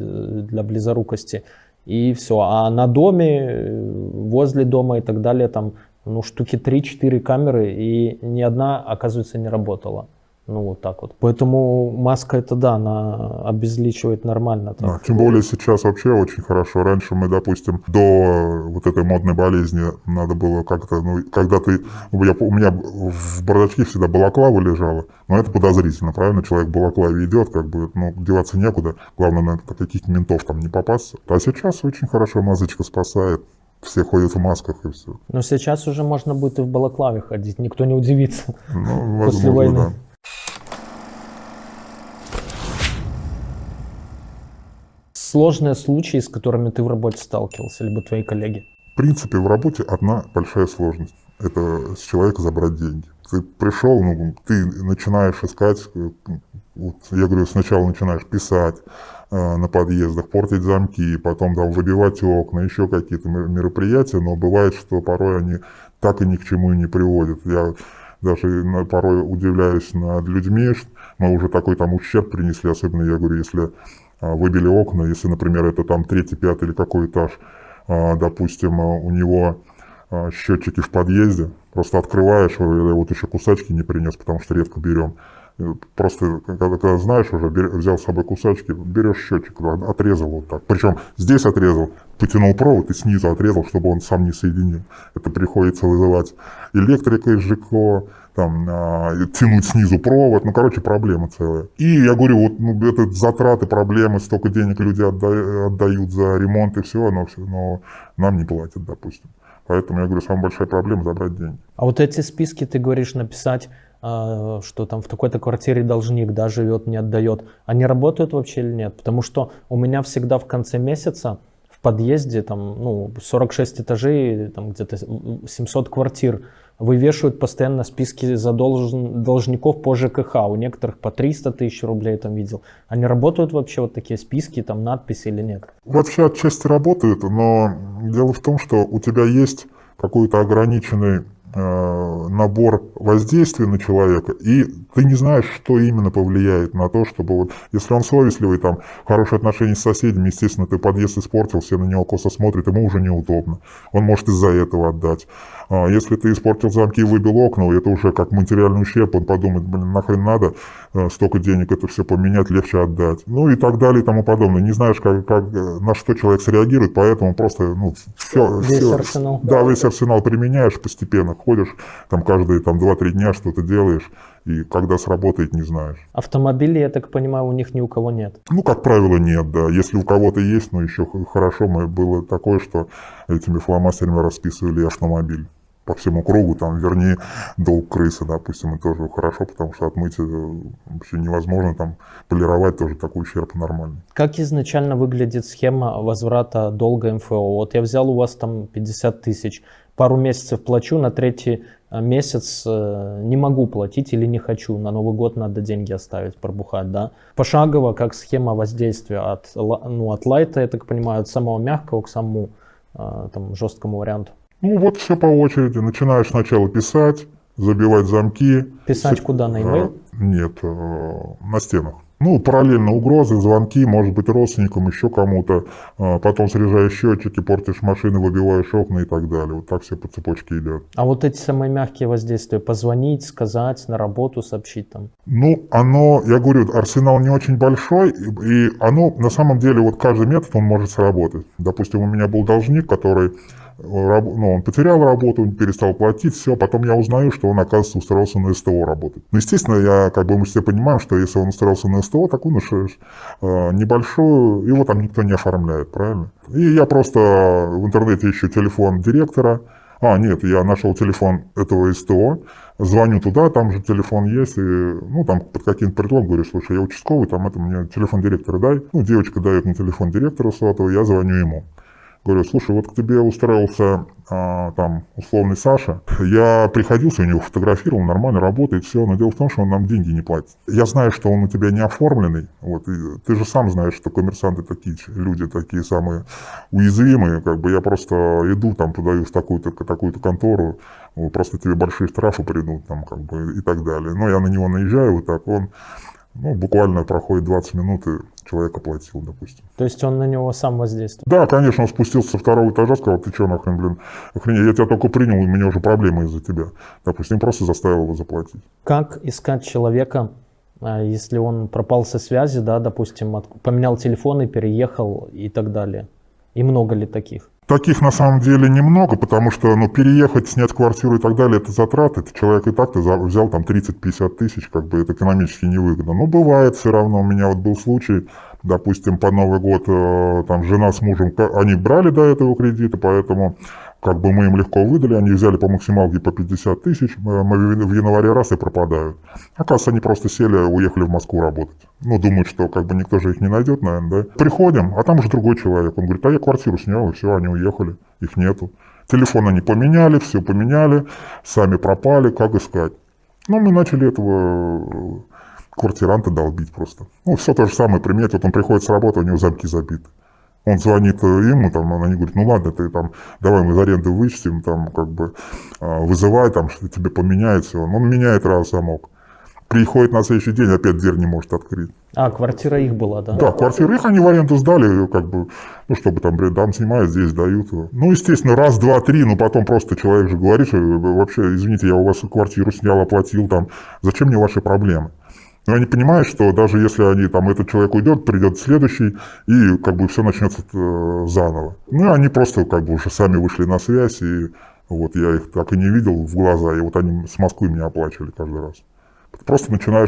для близорукости. И все. А на доме, возле дома и так далее, там, ну, штуки 3-4 камеры. И ни одна, оказывается, не работала. Ну, вот так вот. Поэтому маска, это да, она обезличивает нормально. Да, тем более сейчас вообще очень хорошо. Раньше мы, допустим, до вот этой модной болезни надо было как-то, ну, когда ты... У меня в бардачке всегда балаклава лежала, но это подозрительно, правильно? Человек в балаклаве идет, как бы, ну, деваться некуда. Главное, на каких-то ментов там не попасться. А сейчас очень хорошо масочка спасает. Все ходят в масках и все. Но сейчас уже можно будет и в балаклаве ходить, никто не удивится. Ну, после войны. Да. сложные случаи, с которыми ты в работе сталкивался, либо твои коллеги? В принципе, в работе одна большая сложность. Это с человека забрать деньги. Ты пришел, ты начинаешь искать, вот, я говорю, сначала начинаешь писать на подъездах, портить замки, потом там выбивать окна, еще какие-то мероприятия, но бывает, что порой они так и ни к чему и не приводят. Я даже порой удивляюсь над людьми, что мы уже такой там ущерб принесли, особенно, я говорю, если выбили окна, если, например, это там 3-й, 5-й или какой этаж, допустим, у него счетчики в подъезде, просто открываешь, я вот еще кусачки не принес, потому что редко берем. Просто, когда знаешь уже, взял с собой кусачки, берешь счетчик, отрезал вот так. Причем здесь отрезал, потянул провод и снизу отрезал, чтобы он сам не соединил. Это приходится вызывать электрика из ЖКО, там, тянуть снизу провод, короче, проблема целая. И я говорю, вот это затраты, проблемы, столько денег люди отдают за ремонт и все, но нам не платят, допустим. Поэтому я говорю, самая большая проблема забрать деньги. А вот эти списки, ты говоришь, написать, что там в такой-то квартире должник, да, живет, не отдает, они работают вообще или нет? Потому что у меня всегда в конце месяца в подъезде там, 46 этажей, там где-то 700 квартир, вывешивают постоянно списки должников по ЖКХ. У некоторых по 300 тысяч рублей там видел. Они работают вообще, вот такие списки, там надписи или нет? Вообще отчасти работают, но дело в том, что у тебя есть какой-то ограниченный набор воздействий на человека, и ты не знаешь, что именно повлияет на то, чтобы вот, если он совестливый, там, хорошие отношения с соседями, естественно, ты подъезд испортил, все на него косо смотрят, ему уже неудобно, он может из-за этого отдать. Если ты испортил замки и выбил окна, это уже как материальный ущерб, он подумает, нахрен надо столько денег это все поменять, легче отдать. И так далее и тому подобное. Не знаешь, на что человек среагирует, поэтому просто, Весь арсенал. Да, весь арсенал применяешь постепенно, ходишь, там каждые 2-3 дня что-то делаешь, и когда сработает, не знаешь. Автомобили, я так понимаю, у них ни у кого нет? Как правило, нет, да. Если у кого-то есть, еще хорошо, было такое, что этими фломастерами расписывали автомобиль по всему кругу, там, верни долг крысы, допустим, и тоже хорошо, потому что отмыть вообще невозможно, там, полировать тоже такой ущерб нормальный. Как изначально выглядит схема возврата долга МФО? Вот я взял у вас там 50 тысяч, пару месяцев плачу, на 3-й месяц не могу платить или не хочу, на Новый год надо деньги оставить, пробухать, да? Пошагово, как схема воздействия от лайта, я так понимаю, от самого мягкого к самому там, жесткому варианту. Вот все по очереди. Начинаешь сначала писать, забивать замки. Писать куда, на e-mail? Нет, на стенах. Параллельно угрозы, звонки, может быть, родственникам, еще кому-то. Потом срезаешь счетчики, портишь машины, выбиваешь окна и так далее. Вот так все по цепочке идет. А вот эти самые мягкие воздействия, позвонить, сказать, на работу сообщить там? Я говорю, арсенал не очень большой, и оно, на самом деле, вот каждый метод, он может сработать. Допустим, у меня был должник, который... он потерял работу, он перестал платить, все, потом я узнаю, что он, оказывается, устроился на СТО работать. Естественно, мы все понимаем, что если он устроился на СТО, так он небольшую, его там никто не оформляет, правильно? И я просто в интернете ищу телефон директора, я нашел телефон этого СТО, звоню туда, там же телефон есть, и, там под каким-то предлогом говорю, слушай, я участковый, мне телефон директора дай. Девочка дает мне телефон директора сотовый, я звоню ему. Говорю, слушай, вот к тебе устроился условный Саша. Я приходил, у него фотографировал, нормально работает, все. Но дело в том, что он нам деньги не платит. Я знаю, что он у тебя не оформленный. И ты же сам знаешь, что коммерсанты такие люди, такие самые уязвимые. Я просто иду, подаю в такую-то контору, просто тебе большие штрафы придут, и так далее. Но я на него наезжаю, он... буквально проходит 20 минут, и человек оплатил, допустим. То есть он на него сам воздействует? Да, конечно, он спустился со 2-го этажа, сказал, ты что нахрен, охренеть, я тебя только принял, и у меня уже проблемы из-за тебя. Допустим, просто заставил его заплатить. Как искать человека, если он пропал со связи, да, допустим, поменял телефон и переехал и так далее? И много ли таких? Таких на самом деле немного, потому что переехать, снять квартиру и так далее, это затраты. Человек и так-то взял 30-50 тысяч, это экономически невыгодно. Но бывает все равно. У меня был случай, допустим, по Новый год, жена с мужем, они брали до этого кредиты, поэтому Как бы мы им легко выдали, они взяли по максималке по 50 тысяч, мы в январе раз и пропадают. Оказывается, они просто сели, уехали в Москву работать. Ну, думают, что как бы никто же их не найдет, наверное, да. Приходим, а там уже другой человек. Он говорит, а я квартиру снял, и все, они уехали, их нету. Телефон они поменяли, все поменяли, сами пропали, как искать. Ну, мы начали этого квартиранта долбить просто. Ну, все то же самое, приметь, вот он приходит с работы, у него замки забиты. Он звонит ему, там, они говорят, ну ладно, ты там, давай мы из аренды вычтем, там, как бы, вызывай, там, что тебе поменяет все. Он меняет раз замок. Приходит на следующий день, опять дверь не может открыть. А, квартира их была, да? Да, квартиру их они в аренду сдали, как бы, ну, чтобы там снимают, здесь дают. Ну, естественно, раз, два, три, ну, потом просто человек же говорит, что вообще, извините, я у вас квартиру снял, оплатил, там, зачем мне ваши проблемы? Но они понимают, что даже если они, там, этот человек уйдет, придет следующий, и как бы все начнется заново. Ну, и они просто как бы уже сами вышли на связь, и вот я их так и не видел в глаза, и вот они с Москвы меня оплачивали каждый раз. Просто начинаешь,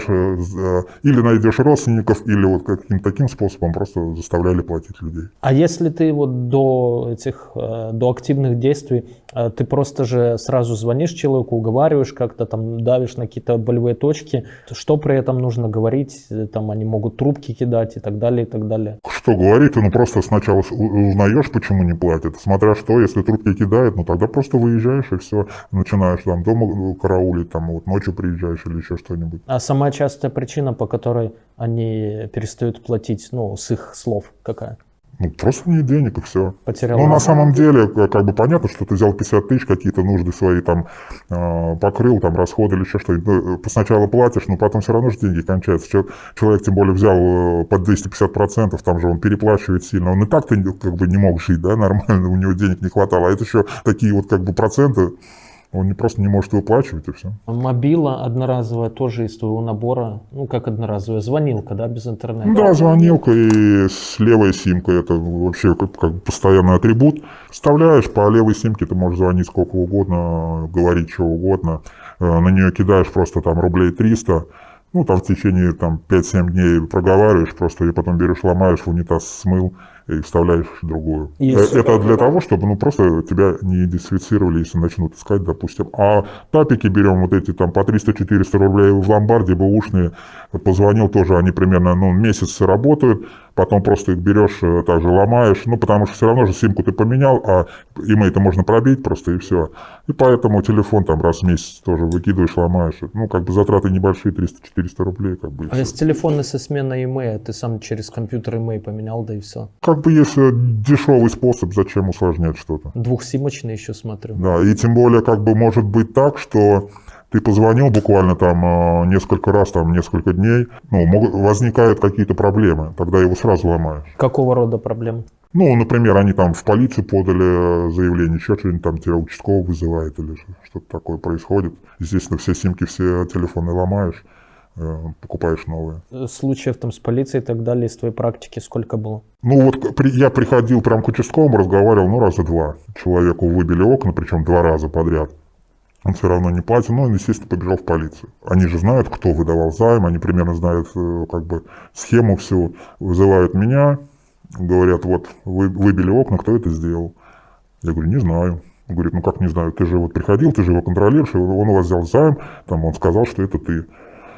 или найдешь родственников, или вот каким-то таким способом просто заставляли платить людей. А если ты вот до активных действий, ты просто же сразу звонишь человеку, уговариваешь как-то, там давишь на какие-то болевые точки, что при этом нужно говорить, там они могут трубки кидать и так далее, и так далее. Что говорить, ну просто сначала узнаешь, почему не платят, смотря что, если трубки кидают, ну тогда просто выезжаешь и все, начинаешь там дома караулить, там вот ночью приезжаешь или еще что-нибудь. А самая частая причина, по которой они перестают платить, ну, с их слов, какая? Ну, просто нет денег и все. Потерял. Ну, на самом деле, как бы понятно, что ты взял 50 тысяч, какие-то нужды свои там покрыл, там расходы или еще что-нибудь. Ну, сначала платишь, но потом все равно же деньги кончаются. Человек тем более взял под 250%, там же он переплачивает сильно. Он и так-то как бы не мог жить, да, нормально, у него денег не хватало. А это еще такие вот как бы проценты. Он просто не может выплачивать, и все. Мобила одноразовая тоже из твоего набора, ну как одноразовая, звонилка, да, без интернета? Да, звонилка и с левой симкой, это вообще как постоянный атрибут. Вставляешь, по левой симке ты можешь звонить сколько угодно, говорить что угодно. На нее кидаешь просто там рублей 300, ну там в течение там 5-7 дней проговариваешь, просто ее потом берешь, ломаешь, в унитаз смыл и вставляешь другую. Это для того, чтобы ну просто тебя не идентифицировали, если начнут искать, допустим. А тапики берем вот эти там по 300-400 рублей в ломбарде, бэушные, позвонил тоже, они примерно месяц работают, потом просто их берешь, также ломаешь, ну потому что все равно же симку ты поменял, а имей-то можно пробить просто и все. И поэтому телефон там раз в месяц тоже выкидываешь, ломаешь. Ну как бы затраты небольшие, 300-400 рублей. Как бы, а если телефон со сменой имея, ты сам через компьютер имей поменял, да и все? Как бы есть дешевый способ, зачем усложнять что-то. Двухсимочный еще смотрю. Да, и тем более как бы может быть так, что ты позвонил буквально там несколько раз, там несколько дней, ну, возникают какие-то проблемы, тогда его сразу ломаешь. Какого рода проблемы? Ну, например, они там в полицию подали заявление, еще что-нибудь там тебя участковый вызывает или что-то такое происходит. Естественно, все симки, все телефоны ломаешь, покупаешь новые. Случаев там с полицией и так далее из твоей практики сколько было? Ну вот я приходил прям к участковому, разговаривал, ну раза два. Человеку выбили окна, причем 2 раза подряд. Он все равно не платил, но он, естественно, побежал в полицию. Они же знают, кто выдавал займ, они примерно знают как бы схему всю. Вызывают меня, говорят, вот выбили окна, кто это сделал? Я говорю, не знаю. Он говорит, ну как не знаю, ты же вот приходил, ты же его контролируешь, он у вас взял займ, там он сказал, что это ты.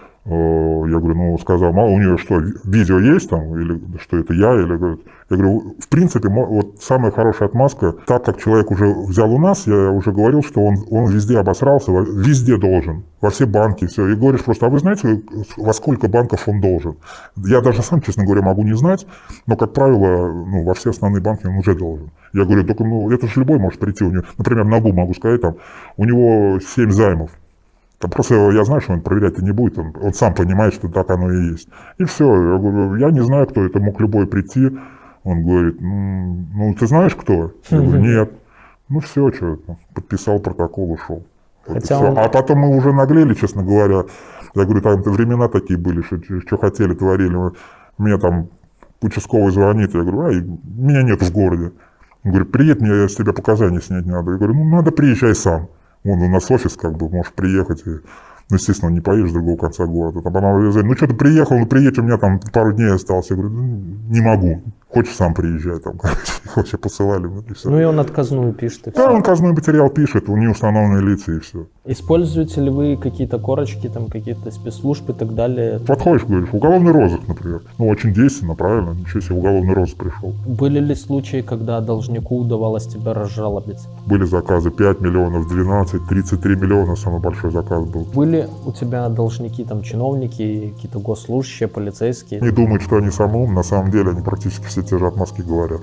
Я говорю, ну, сказал, мало, у нее что, видео есть там, или что это я, или... Я говорю, в принципе, вот самая хорошая отмазка, так как человек уже взял у нас, я уже говорил, что он везде обосрался, везде должен, во все банки, все. И говоришь просто, а вы знаете, во сколько банков он должен? Я даже сам, честно говоря, могу не знать, но, как правило, ну, во все основные банки он уже должен. Я говорю, только, ну, это же любой может прийти, у него, например, НАБУ могу сказать, там, у него 7 займов. Там просто я знаю, что он проверять-то не будет, он сам понимает, что так оно и есть. И все, я говорю, я не знаю, кто это, мог любой прийти. Он говорит, ну ты знаешь кто? Я говорю, нет. Ну все, что, подписал протокол, ушел. А потом мы уже наглели, честно говоря. Я говорю, там времена такие были, что хотели, творили. Мне там участковый звонит, я говорю, меня нет в городе. Он говорит, приедь, мне с тебя показания снять надо. Я говорю, ну надо, приезжай сам. Вон у нас офис, как бы, можешь приехать. И, ну, естественно, не поедешь с другого конца города. Там она говорит, ну что ты приехал, ну приедь, у меня там пару дней осталось. Я говорю, ну, не могу. хочешь сам приезжай, там, короче, их вообще посылали. Вот, и все. Ну и он отказную пишет, и Да, все. он отказной материал пишет, у него установленные лица и все. Используете ли вы какие-то корочки, там какие-то спецслужб и так далее? Подходишь, говоришь, уголовный розыск, например. Ну, очень действенно, правильно, ничего себе, уголовный розыск пришел. Были ли случаи, когда должнику удавалось тебя разжалобить? Были заказы 5 миллионов, 12, 33 миллиона, самый большой заказ был. Были у тебя должники, там, чиновники, какие-то госслужащие, полицейские? Не думают, что они самый ум, на самом деле они практически все те же отмазки говорят.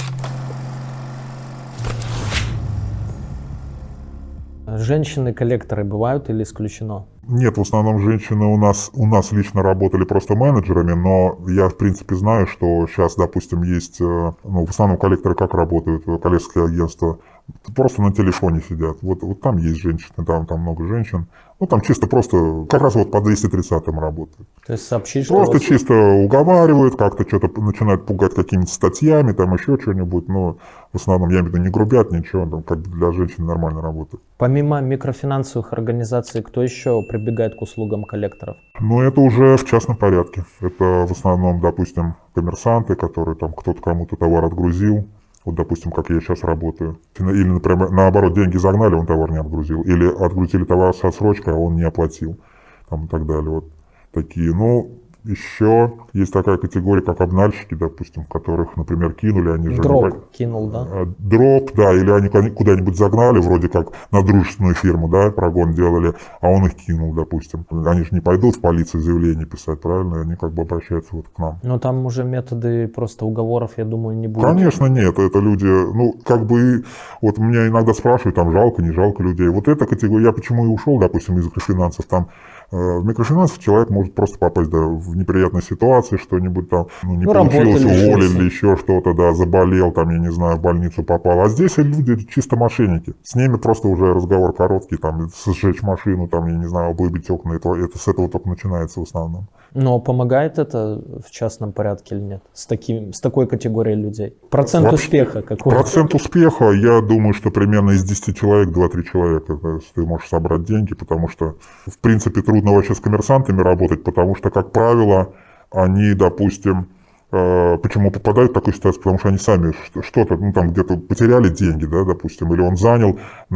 Женщины-коллекторы бывают или исключено? Нет, в основном женщины у нас лично работали просто менеджерами, но я, в принципе, знаю, что сейчас, допустим, есть, ну, в основном коллекторы как работают, коллекторские агентства, просто на телефоне сидят. Вот там есть женщины, там много женщин. Ну, там чисто просто, как раз вот по 230-м работают. То есть сообщить, что... Просто чисто уговаривают, как-то что-то начинают пугать какими-то статьями, там еще что-нибудь, но в основном, я имею в виду, не грубят, ничего, там, как бы для женщин нормально работает. Помимо микрофинансовых организаций, кто еще прибегает к услугам коллекторов? Но это уже в частном порядке. Это в основном, допустим, коммерсанты, которые там кто-то кому-то товар отгрузил. Вот, допустим, как я сейчас работаю. Или, например, наоборот, деньги загнали, он товар не отгрузил. Или отгрузили товар с отсрочкой, а он не оплатил. Там, и так далее. Вот такие. Ну, еще есть такая категория, как обнальщики, допустим, которых, например, кинули, они же... Дроп кинул, да? Дроп, да, или они куда-нибудь загнали, вроде как на дружественную фирму, да, прогон делали, а он их кинул, допустим. Они же не пойдут в полицию заявление писать, правильно? Они как бы обращаются вот к нам. Но там уже методы просто уговоров, я думаю, не будет. Конечно, нет, это люди, ну, как бы, вот меня иногда спрашивают, там, жалко, не жалко людей. Вот эта категория, я почему и ушел, допустим, из микрофинансов, там, в микрофинансах человек может просто попасть, да, в неприятные ситуации, что-нибудь там, ну, не получилось, уволили, еще что-то, да, заболел, там, я не знаю, в больницу попал. А здесь люди чисто мошенники. С ними просто уже разговор короткий, там, сжечь машину, там, я не знаю, выбить окна, это с этого только начинается в основном. Но помогает это в частном порядке или нет? С такой категорией людей? Процент Вообще, успеха какой? Процент успеха, я думаю, что примерно из 10 человек 2-3 человека ты можешь собрать деньги, потому что, в принципе, трудно вообще с коммерсантами работать, потому что, как правило, они, допустим, почему попадают в такую ситуацию, потому что они сами что-то, ну, там где-то потеряли деньги, да, допустим, или он занял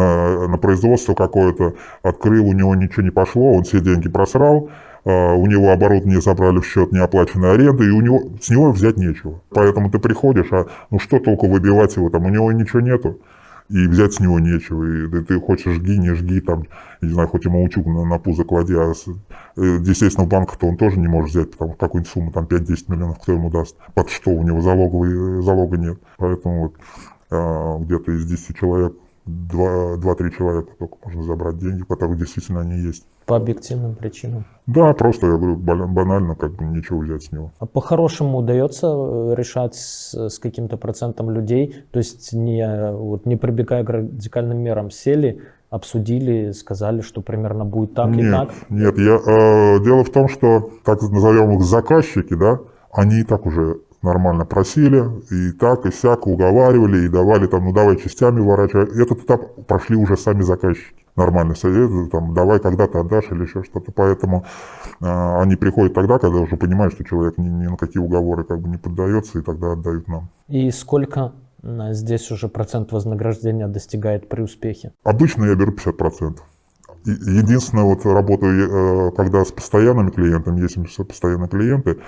на производство какое-то, открыл, у него ничего не пошло, он все деньги просрал, у него оборудование забрали в счет неоплаченной аренды, и с него взять нечего. Поэтому ты приходишь, а ну что толку выбивать его, там у него ничего нету, и взять с него нечего. И ты хочешь жги, не жги, там, не знаю, хоть ему утюг на пузо клади, а естественно в банках-то он тоже не может взять, потому что какую-нибудь сумму, там 5-10 миллионов, кто ему даст, под что у него залога нет. Поэтому вот где-то из 10 человек 2-3 человека только можно забрать деньги, потому что действительно они есть. По объективным причинам. Да, просто, я говорю, банально, как бы ничего взять с него. А по-хорошему удается решать с каким-то процентом людей, то есть не прибегая к радикальным мерам, сели, обсудили, сказали, что примерно будет так и так? Нет, дело в том, что, так назовем их заказчики, да, они и так уже нормально просили, и так, и сяк, уговаривали, и давали там, ну давай частями ворачивай. Этот этап прошли уже сами заказчики. Нормально советуют, там, давай когда-то отдашь или еще что-то. Поэтому они приходят тогда, когда уже понимают, что человек ни на какие уговоры как бы не поддается, и тогда отдают нам. И сколько здесь уже процент вознаграждения достигает при успехе? Обычно я беру 50%. Единственное, вот работаю, когда с постоянными клиентами, если постоянные клиенты,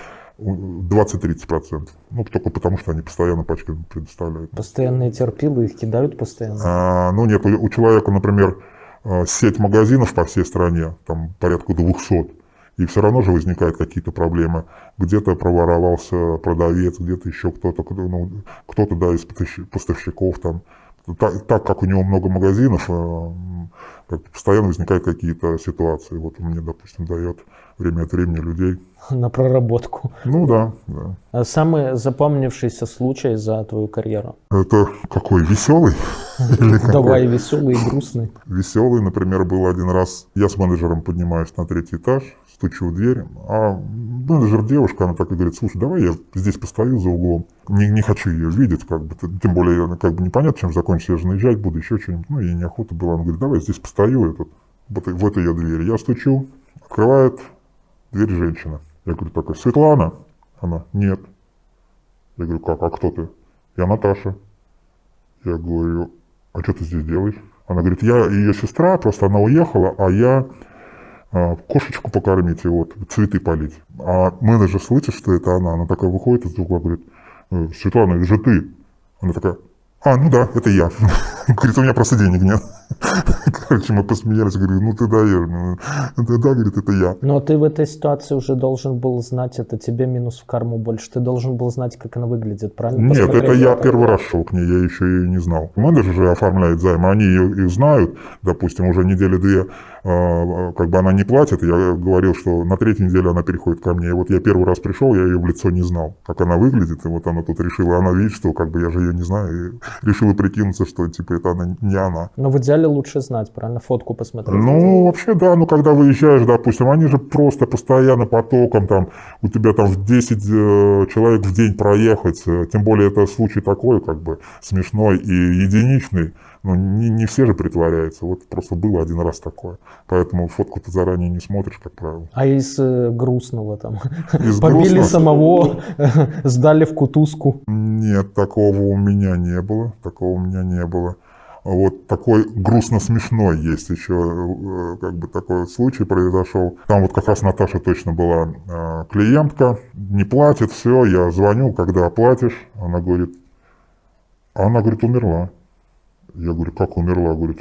20-30%. Ну, только потому, что они постоянно пачки предоставляют. Постоянные терпилы, их кидают постоянно? Ну, нет, у человека, например, сеть магазинов по всей стране, там порядка 200, и все равно же возникают какие-то проблемы. Где-то проворовался продавец, где-то еще кто-то, да, из поставщиков там. Так как у него много магазинов, постоянно возникают какие-то ситуации. Вот он мне, допустим, дает время от времени людей. На проработку. Ну да. А самый запомнившийся случай за твою карьеру? Это какой, веселый? Давай, веселый и грустный. Веселый, например, был один раз. Я с менеджером поднимаюсь на 3-й этаж, стучу в дверь, а менеджер девушка, она так и говорит: слушай, давай я здесь постою за углом. Не хочу ее видеть, как бы, тем более, как бы непонятно, чем закончится, я же наезжать буду, еще что-нибудь. Ну, ей неохота была. Она говорит: давай здесь постою, в этой ее двери. Я стучу, открывает дверь женщина. Я говорю: такая: Светлана? Она: нет. Я говорю, как, а кто ты? Я Наташа. Я говорю, а что ты здесь делаешь? Она говорит, я ее сестра, просто она уехала, а я кошечку покормить и вот цветы полить. А менеджер слышит, что это она такая выходит из угла, говорит, Светлана, это же ты. Она такая, ну да, это я. Говорит, у меня просто денег нет. Короче, мы посмеялись, говорю, ну ты даешь. Да, говорит, это я. Но ты в этой ситуации уже должен был знать, это тебе минус в карму больше. Ты должен был знать, как она выглядит, правильно? Нет, это я первый раз шел к ней, я еще ее не знал. Менеджер же оформляет займ, они их знают, допустим, уже недели две, как бы она не платит. Я говорил, что на третьей неделе она переходит ко мне. И вот я первый раз пришел, я ее в лицо не знал, как она выглядит. И вот она тут решила, она видит, что как бы я же ее не знаю, и решила прикинуться, что типа это она не она. Но в идеале лучше знать, правильно? Фотку посмотреть. Ну, вообще, да, когда выезжаешь, допустим, они же просто постоянно потоком, там, у тебя там в 10 человек в день проехать, тем более это случай такой, как бы, смешной и единичный, но не все же притворяются, вот просто было один раз такое, поэтому фотку ты заранее не смотришь, как правило. А из грустного там? Из Побили грустного? самого, сдали в кутузку? Нет, такого у меня не было. Вот такой грустно-смешной есть еще, как бы такой случай произошел. Там вот как раз Наташа точно была клиентка, не платит, все, я звоню, когда оплатишь, она говорит, умерла. Я говорю, как умерла? Говорит,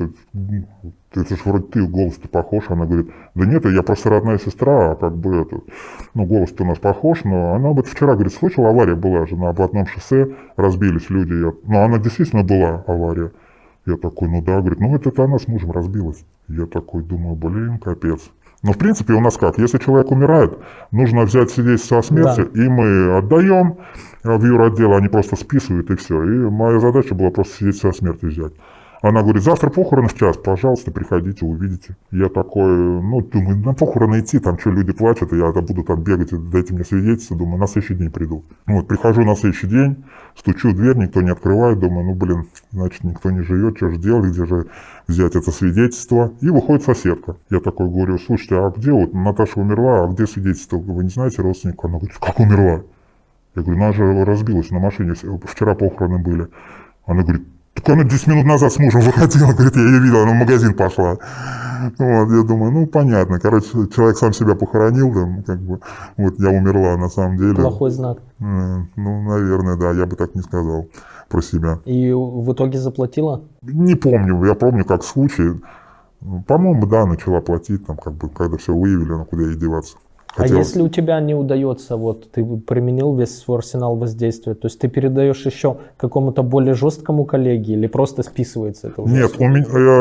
это ж вроде ты, голос-то похож. Она говорит, да нет, я просто родная сестра, а как бы это, голос-то у нас похож, но она вот вчера, говорит, слышала, авария была же на обводном шоссе, разбились люди. Она действительно была авария. Я такой, да, говорит, это она с мужем разбилась. Я такой думаю, блин, капец. Но в принципе у нас как, если человек умирает, нужно взять свидетельство о смерти, да. И мы отдаем в юротдел, они просто списывают и все. И моя задача была просто свидетельство о смерти взять. Она говорит, завтра похороны в час, пожалуйста, приходите, увидите. Я такой, думаю, на похороны идти, там что, люди плачут, и я буду там бегать, дайте мне свидетельство, думаю, на следующий день приду. Прихожу на следующий день, стучу в дверь, никто не открывает, думаю, значит, никто не живет, что же делать, где же взять это свидетельство. И выходит соседка. Я такой говорю, слушайте, а где вот Наташа умерла, а где свидетельство? Вы не знаете родственника? Она говорит, как умерла? Я говорю, она же разбилась на машине, вчера похороны были. Она говорит, так она 10 минут назад с мужем выходила, говорит, я ее видела, она в магазин пошла. Я думаю, понятно. Короче, человек сам себя похоронил, там, как бы, я умерла на самом деле. Плохой знак. Наверное, да, я бы так не сказал про себя. И в итоге заплатила? Не помню, я помню, как случай. По-моему, да, начала платить, там, как бы, когда все выявили, куда ей деваться. А если у тебя не удается, ты применил весь свой арсенал воздействия, то есть ты передаешь еще какому-то более жесткому коллеге или просто списывается это уже? Нет, у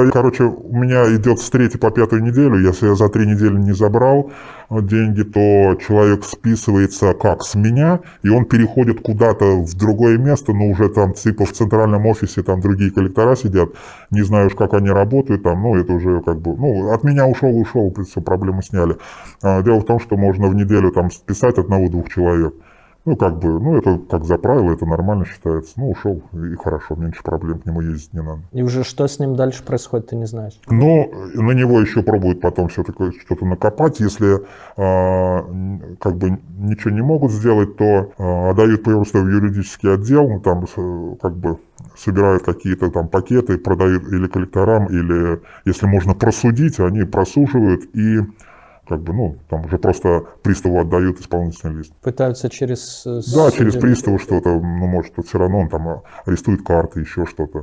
меня идет с 3 по 5 неделю, если я за 3 недели не забрал деньги, то человек списывается как с меня, и он переходит куда-то в другое место, но уже там типа в центральном офисе там другие коллектора сидят, не знаю уж как они работают, там, это уже как бы, от меня ушел, все, проблемы сняли. Дело в том, что можно в неделю там списать 1-2 человек. Это как за правило, это нормально считается. Ушел, и хорошо, меньше проблем, к нему ездить не надо. И уже что с ним дальше происходит, ты не знаешь? На него еще пробуют потом все-таки что-то накопать. Если как бы ничего не могут сделать, то отдают просто в юридический отдел, там как бы собирают какие-то там пакеты, продают или коллекторам, или если можно просудить, они просуживают и как бы, там уже просто приставу отдают исполнительный лист. Пытаются через... Да, через приставу что-то, может, все равно он там арестует карты, еще что-то.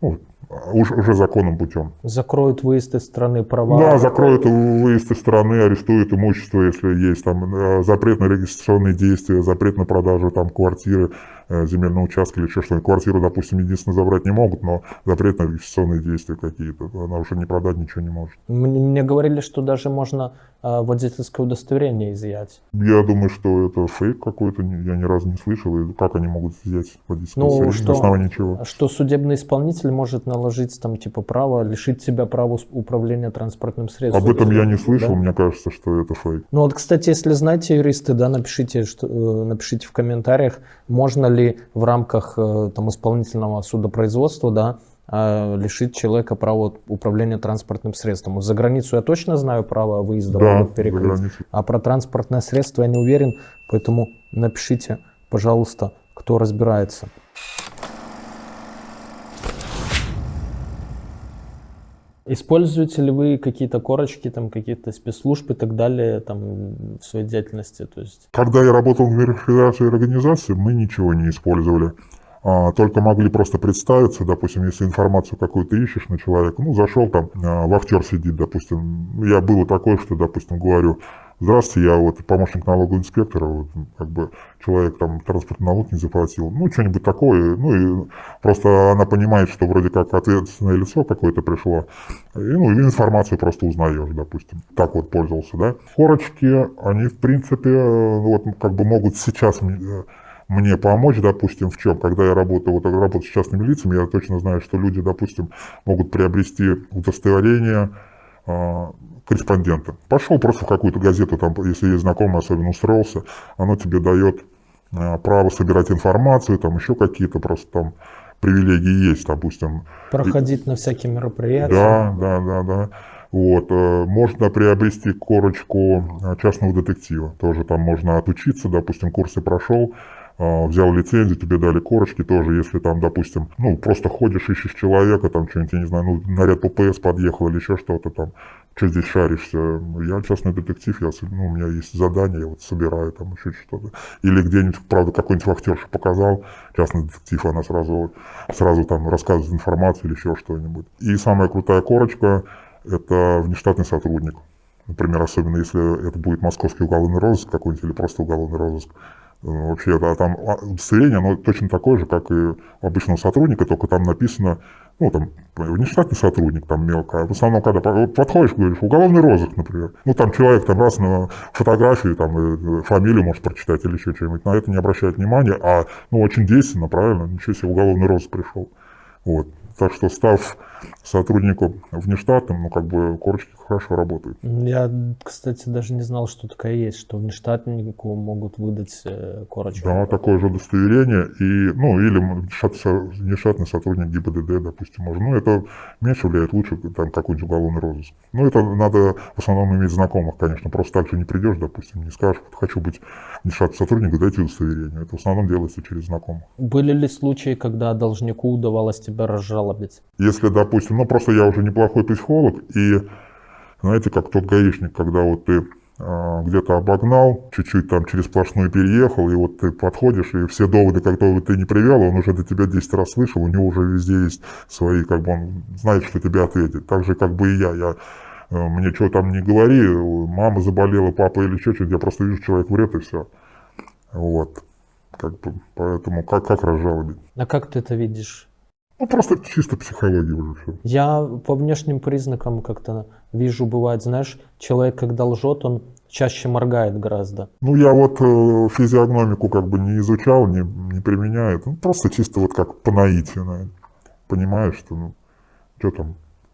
Уже законным путем. Закроют выезд из страны, права. Да, закроют выезд из страны, арестуют имущество, если есть там запрет на регистрационные действия, запрет на продажу там квартиры, земельного участка или еще что-нибудь. Квартиру, допустим, единственно забрать не могут, но запрет на регистрационные действия какие-то. Она уже не продать ничего не может. Мне говорили, что даже можно водительское удостоверение изъять. Я думаю, что это фейк какой-то, я ни разу не слышал. И как они могут изъять водительское удостоверение, на основании чего? Что судебный исполнитель может наложить там типа право, лишить себя права управления транспортным средством. Об этом я не слышал, да? Мне кажется, что это фейк. Кстати, если знаете, юристы, да, напишите в комментариях, можно ли в рамках там исполнительного судопроизводства, да, лишить человека права управления транспортным средством. За границу я точно знаю право выезда, да, перекрыть, а про транспортное средство я не уверен, поэтому напишите, пожалуйста, в кто разбирается. Используете ли вы какие-то корочки, там, какие-то спецслужб и так далее там, в своей деятельности? То есть... Когда я работал в верификации организации, мы ничего не использовали. Только могли просто представиться, допустим, если информацию какую-то ищешь на человека, ну, зашел там, вахтер сидит, допустим. Я было такое, что, допустим, говорю: здравствуйте, я вот помощник налогового инспектора, вот, как бы человек там транспортный налог не заплатил, ну, что-нибудь такое, ну, и просто она понимает, что вроде как ответственное лицо какое-то пришло, и, ну, и информацию просто узнаешь, допустим. Так вот пользовался, да. Корочки, они, в принципе, вот, как бы могут сейчас мне помочь, допустим, в чем? Когда я работаю с частными лицами, я точно знаю, что люди, допустим, могут приобрести удостоверение корреспондента. Пошел просто в какую-то газету, там, если есть знакомый, особенно устроился, оно тебе дает право собирать информацию, там еще какие-то просто там привилегии есть, допустим. Проходить на всякие мероприятия. Да. Вот, можно приобрести корочку частного детектива. Тоже там можно отучиться, допустим, курсы прошел, взял лицензию, тебе дали корочки тоже, если там, допустим, ну, просто ходишь, ищешь человека, там, что-нибудь, я не знаю, ну, наряд ППС подъехал или еще что-то там, что здесь шаришься? Я частный детектив, ну, у меня есть задание, я вот собираю там еще что-то. Или где-нибудь, правда, какой-нибудь вахтерша показал, частный детектив, она сразу там рассказывает информацию или еще что-нибудь. И самая крутая корочка — это внештатный сотрудник. Например, особенно если это будет московский уголовный розыск какой-нибудь или просто уголовный розыск. Вообще, там удостоверение, оно точно такое же, как и у обычного сотрудника, только там написано, ну, там, внештатный сотрудник, там, мелко. В основном, когда подходишь, говоришь, уголовный розыск, например. Ну, там человек, там, раз на фотографию, там, фамилию можешь прочитать или еще что-нибудь. На это не обращает внимания, ну, очень действенно, правильно, ничего себе, уголовный розыск пришел. Вот. Так что, став сотрудником внештатным, ну, как бы, корочки хорошо работают. Я, кстати, даже не знал, что такое есть, что внештатнику могут выдать корочку. Да, такое же удостоверение, и, ну, или внештатный сотрудник ГИБДД, допустим, можно. Ну, это меньше влияет, лучше там какой-нибудь уголовный розыск. Ну, это надо в основном иметь знакомых, конечно, просто так же не придешь, допустим, не скажешь, вот, хочу быть внештатным сотрудником, дайте удостоверение. Это в основном делается через знакомых. Были ли случаи, когда должнику удавалось тебя разжалобить? Если, допустим, ну, просто я уже неплохой психолог, и, знаете, как тот гаишник, когда вот ты где-то обогнал, чуть-чуть там через сплошную переехал, и вот ты подходишь, и все доводы, которые ты не привел, он уже до тебя 10 раз слышал, у него уже везде есть свои, как бы он знает, что тебе ответит. Так же, как бы и я мне что там не говори, мама заболела, папа или еще что-то, я просто вижу, человек врет, и все. Вот. Как бы, поэтому как разжалобить? А как ты это видишь? Ну, просто чисто психология уже все. Я по внешним признакам как-то вижу, бывает, знаешь, человек, когда лжет, он чаще моргает гораздо. Ну, я вот физиогномику как бы не изучал, не применяю. Ну, просто чисто вот как по наитию, наверное. Понимаешь, что, ну, что там.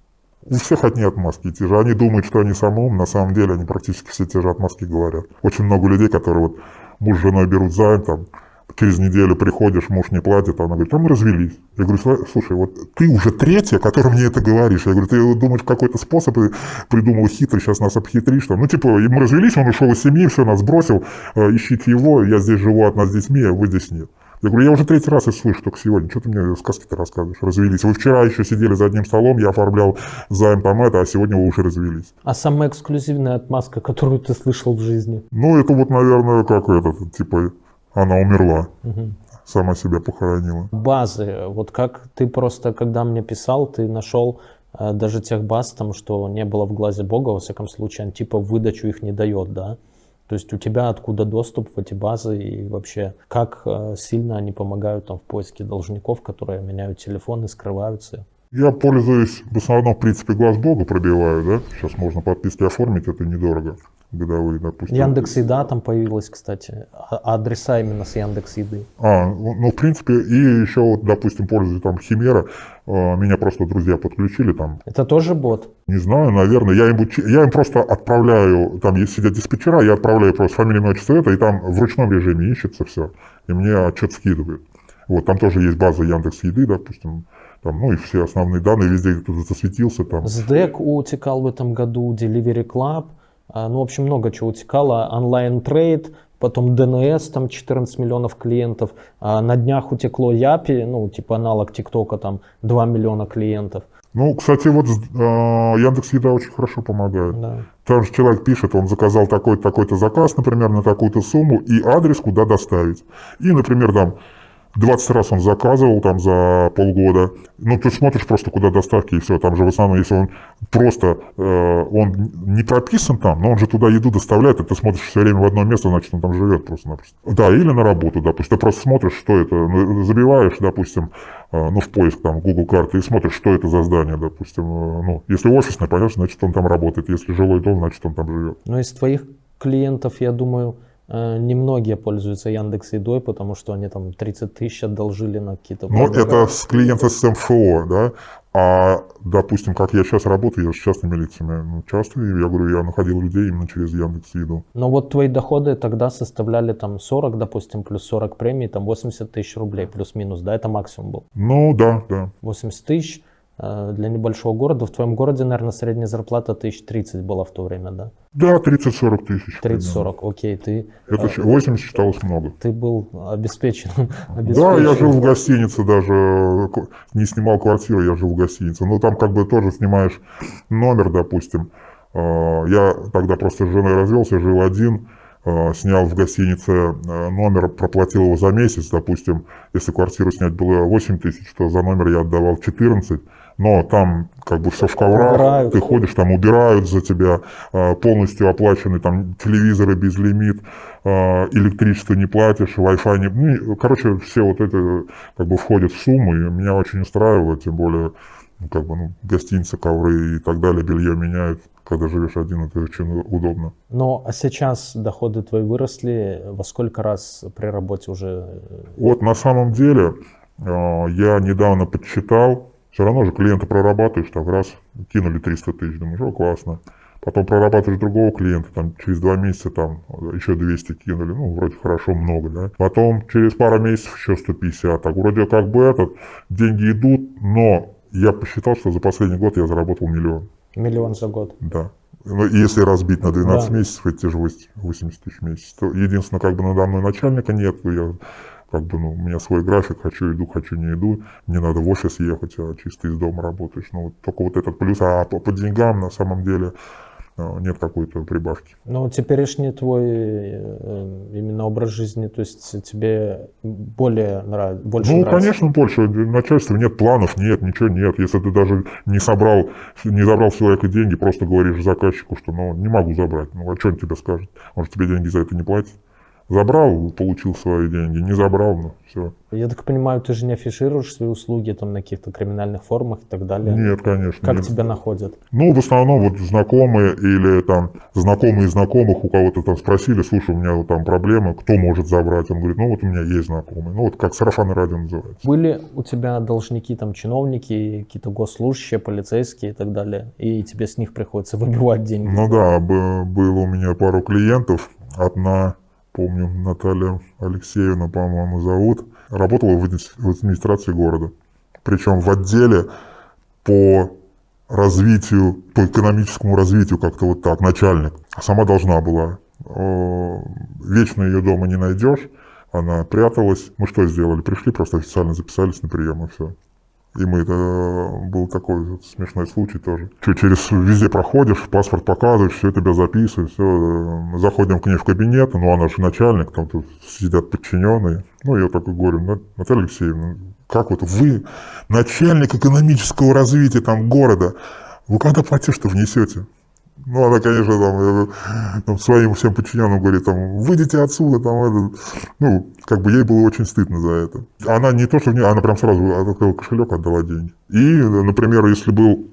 У всех одни отмазки те же. Они думают, что они самоум, на самом деле они практически все те же отмазки говорят. Очень много людей, которые вот муж с женой берут займ, там, через неделю приходишь, муж не платит, она говорит, а мы развелись. Я говорю, слушай, вот ты уже третья, которая мне это говоришь. Я говорю, ты думаешь, какой-то способ придумал хитрый, сейчас нас обхитришь. Ну, типа, мы развелись, он ушел из семьи, все, нас бросил, ищите его, я здесь живу одна с детьми, а вы здесь нет. Я говорю, я уже третий раз это слышу, только сегодня. Что ты мне сказки-то рассказываешь? Развелись. Вы вчера еще сидели за одним столом, я оформлял займ там а сегодня вы уже развелись. А самая эксклюзивная отмазка, которую ты слышал в жизни? Ну, это вот, наверное, как этот, типа, она умерла. Угу. Сама себя похоронила. Базы. Вот как ты просто, когда мне писал, ты нашел даже тех баз, там, что не было в глазе Бога, во всяком случае, он типа в выдачу их не дает, да? То есть у тебя откуда доступ в эти базы и вообще как сильно они помогают там в поиске должников, которые меняют телефоны, скрываются? Я пользуюсь, в основном, в принципе, глаз Бога пробиваю, да? Сейчас можно подписки оформить, это недорого. Годовые, допустим. Яндекс.Еда там появилась, кстати. Адреса именно с Яндекс.Еды. Ну, в принципе, и еще, вот, допустим, пользуюсь там Химера. Меня просто друзья подключили там. Это тоже бот? Не знаю, наверное. Я им просто отправляю, там есть сидят диспетчера, я отправляю просто фамилию, имя, отчество это, и там в ручном режиме ищется все. И мне отчет скидывают. Вот, там тоже есть база Яндекс.Еды, допустим. Там, ну и все основные данные, везде кто-то засветился там. СДЭК утекал в этом году, Delivery Club. Ну, в общем, много чего утекало. Онлайн-трейд, потом ДНС, там 14 миллионов клиентов, а на днях утекло Япи, ну, типа аналог ТикТока, там 2 миллиона клиентов. Ну, кстати, вот Яндекс.Еда очень хорошо помогает. Да. Там же человек пишет, он заказал такой-то, такой-то заказ, например, на такую-то сумму и адрес, куда доставить. И, например, там 20 раз он заказывал там за полгода. Ну, ты смотришь просто, куда доставки, и все. Там же в основном, если он просто, он не прописан там, но он же туда еду доставляет, и ты смотришь все время в одно место, значит, он там живет просто-напросто. Да, или на работу, допустим. Ты просто смотришь, что это, ну, забиваешь, допустим, ну, в поиск там Google карты, и смотришь, что это за здание, допустим. Ну, если офисное, понятно, значит, он там работает. Если жилой дом, значит, он там живет. Но из твоих клиентов, я думаю, немногие пользуются Яндекс.Едой, потому что они там 30 тысяч одолжили на какие-то... Ну, это с клиента с МФО, да. А, допустим, как я сейчас работаю, я с частными лицами, ну, часто, я говорю, я находил людей именно через Яндекс.Еду. Но вот твои доходы тогда составляли там 40, допустим, плюс 40 премий, там 80 тысяч рублей, плюс-минус, да, это максимум был? Ну, да, да. 80 тысяч для небольшого города. В твоем городе, наверное, средняя зарплата 1030 была в то время, да? Да, 30-40 тысяч. 30-40, окей, ты... Это 80 считалось много. Ты был обеспечен. Да, я жил в гостинице даже, не снимал квартиру, я жил в гостинице. Ну, там как бы тоже снимаешь номер, допустим. Я тогда просто с женой развелся, жил один, снял в гостинице номер, проплатил его за месяц, допустим. Если квартиру снять было 8 тысяч, то за номер я отдавал 14. Но там как бы все в коврах, убирают. Ты ходишь, там убирают за тебя, полностью оплачены там телевизоры без лимит, электричество не платишь, Wi-Fi не... Ну, короче, все вот это как бы входит в сумму, и меня очень устраивает, тем более как бы, ну, гостиница, ковры и так далее, белье меняют. Когда живешь один, это очень удобно. Но а сейчас доходы твои выросли, во сколько раз при работе уже? Вот на самом деле я недавно подсчитал, все равно же клиента прорабатываешь, так раз, кинули 300 тысяч, думаешь, о, классно. Потом прорабатываешь другого клиента, там через 2 месяца там еще 200 кинули, ну, вроде хорошо, много, да. Потом через пару месяцев еще 150, так вроде как бы деньги идут, но я посчитал, что за последний год я заработал 1 миллион. 1 миллион за год. Да. Ну, если разбить на 12 Да. месяцев, это те же 80 тысяч в месяц. То единственное, как бы надо мной начальника нет, я как бы, ну, у меня свой график, хочу иду, хочу не иду, мне надо в офис ехать, а чисто из дома работаешь. Ну, вот только вот этот плюс, а по деньгам на самом деле нет какой-то прибавки. Ну, теперешний твой именно образ жизни, то есть тебе больше Ну, нравится? конечно, больше. Начальства нет, планов нет, ничего нет. Если ты даже не забрал с человека деньги, просто говоришь заказчику, что ну, не могу забрать. Ну, а что он тебе скажет? Он же тебе деньги за это не платит. Забрал, получил свои деньги, не забрал, ну все. Я так понимаю, ты же не афишируешь свои услуги там на каких-то криминальных форумах и так далее? Нет, конечно. Как нет. тебя находят? Ну, в основном вот знакомые или там знакомые знакомых у кого-то там спросили, слушай, у меня вот там проблемы, кто может забрать? Он говорит, ну вот у меня есть знакомые. Ну вот как сарафанное радио называется. Были у тебя должники, там чиновники, какие-то госслужащие, полицейские и так далее, и тебе с них приходится выбивать деньги? Ну да, было у меня пару клиентов. Одна, помню, Наталья Алексеевна, по-моему, зовут, работала в администрации города. Причем в отделе по развитию, по экономическому развитию, как-то вот так, начальник. Сама должна была. Вечно ее дома не найдешь. Она пряталась. Мы что сделали? Пришли, просто официально записались на прием, и все. И это был такой вот смешной случай тоже. Через везде проходишь, паспорт показываешь, все тебя записывают, все. Заходим к ней в кабинет, ну она же начальник, там тут сидят подчиненные. Ну я такой говорю, Наталья Алексеевна, как вот вы, начальник экономического развития там города, вы когда платеж-то внесете? Ну, она, конечно, там своим всем подчиненным говорит, там, выйдите отсюда, там, ну, как бы ей было очень стыдно за это. Она не то, что она прям сразу открыла кошелек, отдала деньги. И, например, если был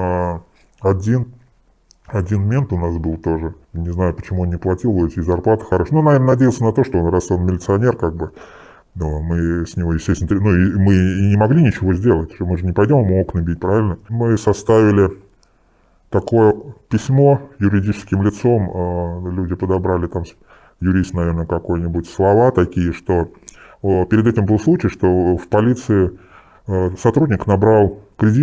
один мент у нас был тоже, не знаю, почему он не платил, и зарплата хорошая. Ну, наверное, надеялся на то, что раз он милиционер, как бы, ну, мы с него, естественно, ну, и мы и не могли ничего сделать, мы же не пойдем ему окна бить, правильно? Мы составили такое письмо юридическим лицом, люди подобрали там, юрист, наверное, какой-нибудь, слова такие, что перед этим был случай, что в полиции сотрудник набрал кредитов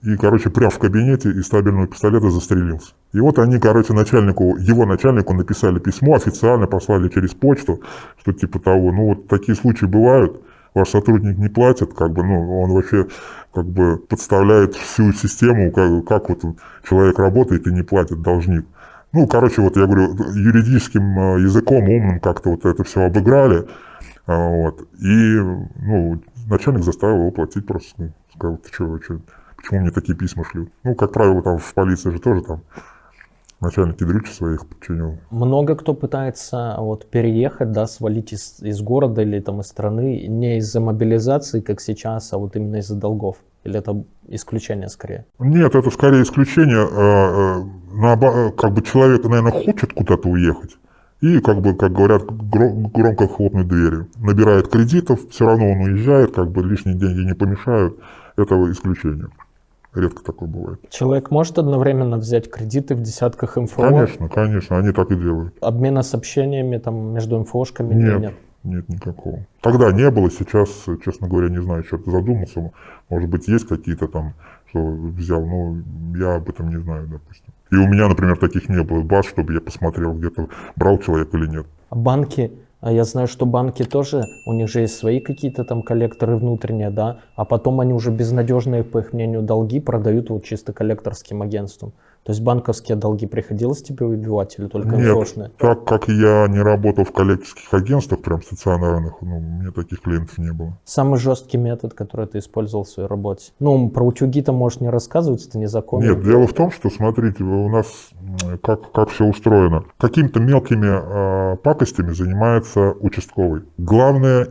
И, короче, прямо в кабинете из стабильного пистолета застрелился. И вот они, короче, его начальнику написали письмо, официально послали через почту, что типа того, ну вот такие случаи бывают, ваш сотрудник не платит, как бы, ну, он вообще как бы подставляет всю систему, как вот человек работает и не платит, должник. Ну, короче, вот я говорю, юридическим языком умным как-то вот это все обыграли, вот, и, ну, начальник заставил его платить просто, сказал, ты что, почему мне такие письма шлют? Ну, как правило, там в полиции же тоже там начальники дрючи своих подчинил. Много кто пытается вот переехать, да, свалить из города или там из страны не из-за мобилизации, как сейчас, а вот именно из-за долгов. Или это исключение скорее? Нет, это скорее исключение. Как бы человек, наверное, хочет куда-то уехать. И, как бы, как говорят, громко хлопнуть дверью. Набирает кредитов, все равно он уезжает, как бы лишние деньги не помешают. Это исключение. Редко такое бывает. Человек может одновременно взять кредиты в десятках МФО? Конечно, они так и делают. Обмена сообщениями там между МФОшками или нет? Нет никакого. Тогда не было, сейчас, честно говоря, не знаю, что-то задумался. Может быть, есть какие-то там, что взял, но я об этом не знаю, допустим. И у меня, например, таких не было баз, чтобы я посмотрел, где-то брал человек или нет. А банки, я знаю, что банки тоже, у них же есть свои какие-то там коллекторы внутренние, да, а потом они уже безнадежные, по их мнению, долги продают вот чисто коллекторским агентствам. То есть банковские долги приходилось тебе выбивать или только МФОшные? Нет, так как я не работал в коллекторских агентствах, прям стационарных, ну, у меня таких клиентов не было. Самый жесткий метод, который ты использовал в своей работе? Ну, про утюги-то, может, не рассказывать, это незаконно. Нет, дело в том, что, смотрите, у нас как все устроено. Какими-то мелкими пакостями занимается участковый. Главное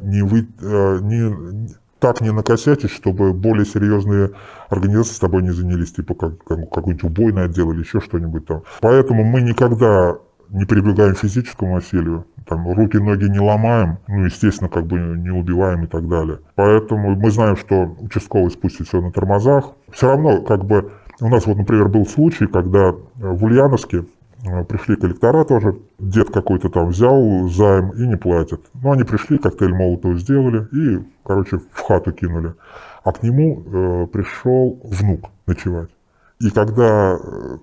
так не накосячить, чтобы более серьезные организации с тобой не занялись, типа какой-нибудь убойный отдел или еще что-нибудь там. Поэтому мы никогда не прибегаем к физическому насилию, там, руки, ноги не ломаем, ну, естественно, как бы не убиваем и так далее. Поэтому мы знаем, что участковый спустит все на тормозах. Все равно, как бы, у нас вот, например, был случай, когда в Ульяновске пришли коллектора тоже, дед какой-то там взял займ и не платит. Ну, они пришли, коктейль Молотова сделали и, короче, в хату кинули. А к нему пришел внук ночевать. И когда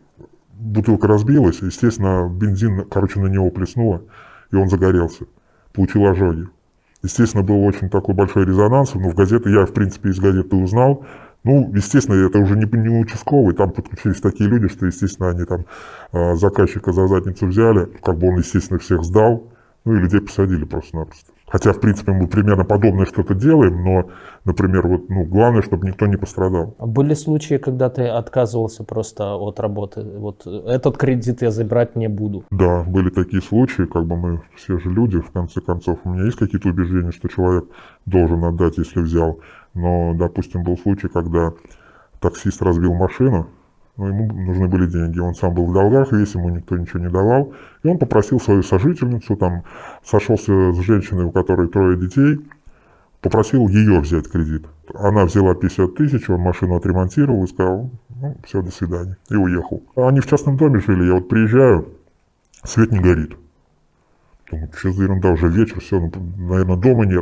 бутылка разбилась, естественно, бензин, короче, на него плеснуло, и он загорелся, получил ожоги. Естественно, был очень такой большой резонанс, но в газеты, я, в принципе, из газеты узнал. Ну, естественно, это уже не участковый, там подключились такие люди, что, естественно, они там заказчика за задницу взяли, как бы он, естественно, всех сдал, ну и людей посадили просто-напросто. Хотя, в принципе, мы примерно подобное что-то делаем, но, например, вот, ну, главное, чтобы никто не пострадал. А были случаи, когда ты отказывался просто от работы? Вот этот кредит я забирать не буду. Да, были такие случаи, как бы мы все же люди, в конце концов. У меня есть какие-то убеждения, что человек должен отдать, если взял. Но, допустим, был случай, когда таксист разбил машину, но ему нужны были деньги. Он сам был в долгах, весь ему никто ничего не давал. И он попросил свою сожительницу, там, сошелся с женщиной, у которой 3 детей, попросил ее взять кредит. Она взяла 50 тысяч, он машину отремонтировал и сказал, ну, все, до свидания, и уехал. Они в частном доме жили, я вот приезжаю, свет не горит. Думаю, что за ерунда, уже вечер, все, ну, наверное, дома нет.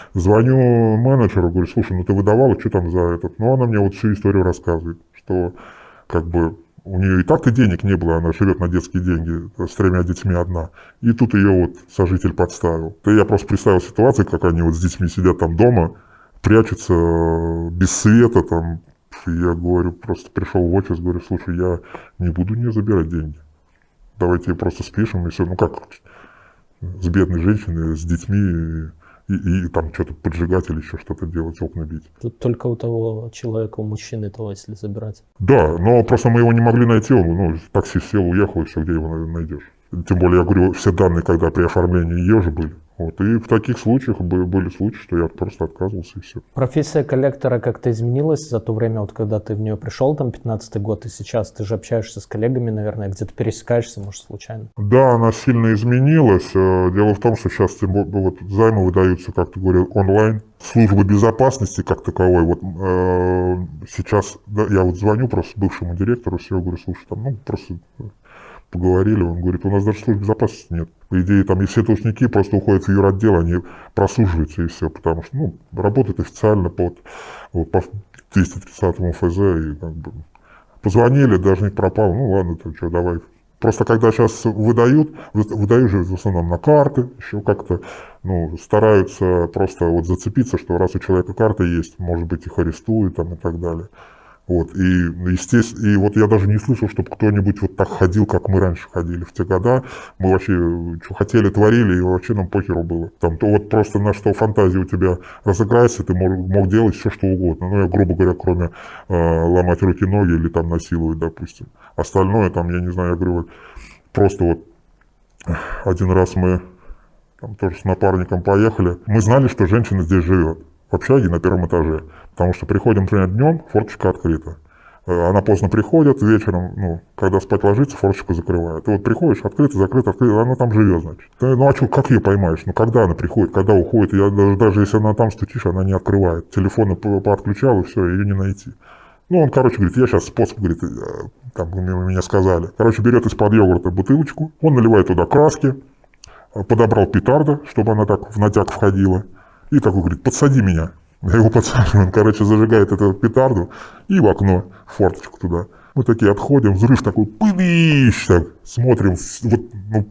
Звоню менеджеру, говорю, слушай, ну ты выдавала, что там за этот? Ну, она мне вот всю историю рассказывает, что как бы у нее и так-то денег не было, она живет на детские деньги, с 3 детьми одна. И тут ее вот сожитель подставил. Да я просто представил ситуацию, как они вот с детьми сидят там дома, прячутся без света там. Я говорю, просто пришел в офис, говорю, слушай, я не буду у нее забирать деньги. Давайте просто спишем и все. Ну как с бедной женщиной, с детьми и там что-то поджигать или еще что-то делать, окна бить. Тут только у того человека, у мужчины того, если забирать. Да, но просто мы его не могли найти, он, ну, такси сел, уехал, и все, где его найдешь. Тем более, я говорю, все данные, когда при оформлении ее же были. Вот, и в таких случаях были случаи, что я просто отказывался, и все. Профессия коллектора как-то изменилась за то время, вот когда ты в нее пришел, там, 15-й год, и сейчас ты же общаешься с коллегами, наверное, где-то пересекаешься, может, случайно? Да, она сильно изменилась. Дело в том, что сейчас вот, займы выдаются, как ты говорил, онлайн. Службы безопасности как таковой, вот сейчас, да, я вот звоню просто бывшему директору, все, говорю, слушай, там, ну, просто поговорили, он говорит, у нас даже службы безопасности нет. По идее, там и все должники просто уходят в юротдел, они просуживаются и все, потому что, ну, работают официально по 230 ФЗ, и как бы позвонили, должник пропал, ну ладно, то что, давай. Просто когда сейчас выдают же в основном на карты, еще как-то, ну, стараются просто вот зацепиться, что раз у человека карта есть, может быть, их арестуют там и так далее. Вот, и, естественно, и вот я даже не слышал, чтобы кто-нибудь вот так ходил, как мы раньше ходили в те года. Мы вообще, что хотели, творили, и вообще нам похеру было. Там то вот просто на что фантазия у тебя разыграется, ты мог делать все, что угодно. Ну, я, грубо говоря, кроме ломать руки-ноги или там насиловать, допустим. Остальное, там, я не знаю, я говорю, вот, просто вот один раз мы там тоже с напарником поехали. Мы знали, что женщина здесь живет, в общаге на первом этаже. Потому что приходим, например, днем, форточка открыта. Она поздно приходит, вечером, ну, когда спать ложится, форточку закрывает. Ты вот приходишь, открыто, закрыто, она там живет, значит. Ну а что, как ее поймаешь? Ну когда она приходит, когда уходит? Даже если она там стучишь, она не открывает. Телефон поотключал, и все, ее не найти. Ну, он, короче, говорит, я сейчас способ, говорит, там мне сказали. Короче, берет из-под йогурта бутылочку, он наливает туда краски, подобрал петарду, чтобы она так в натяг входила, и такой говорит, подсади меня. Я его подсаживаю, он, короче, зажигает эту петарду и в окно, в форточку туда. Мы такие отходим, взрыв такой, пыдыщ, так, смотрим, вот, ну,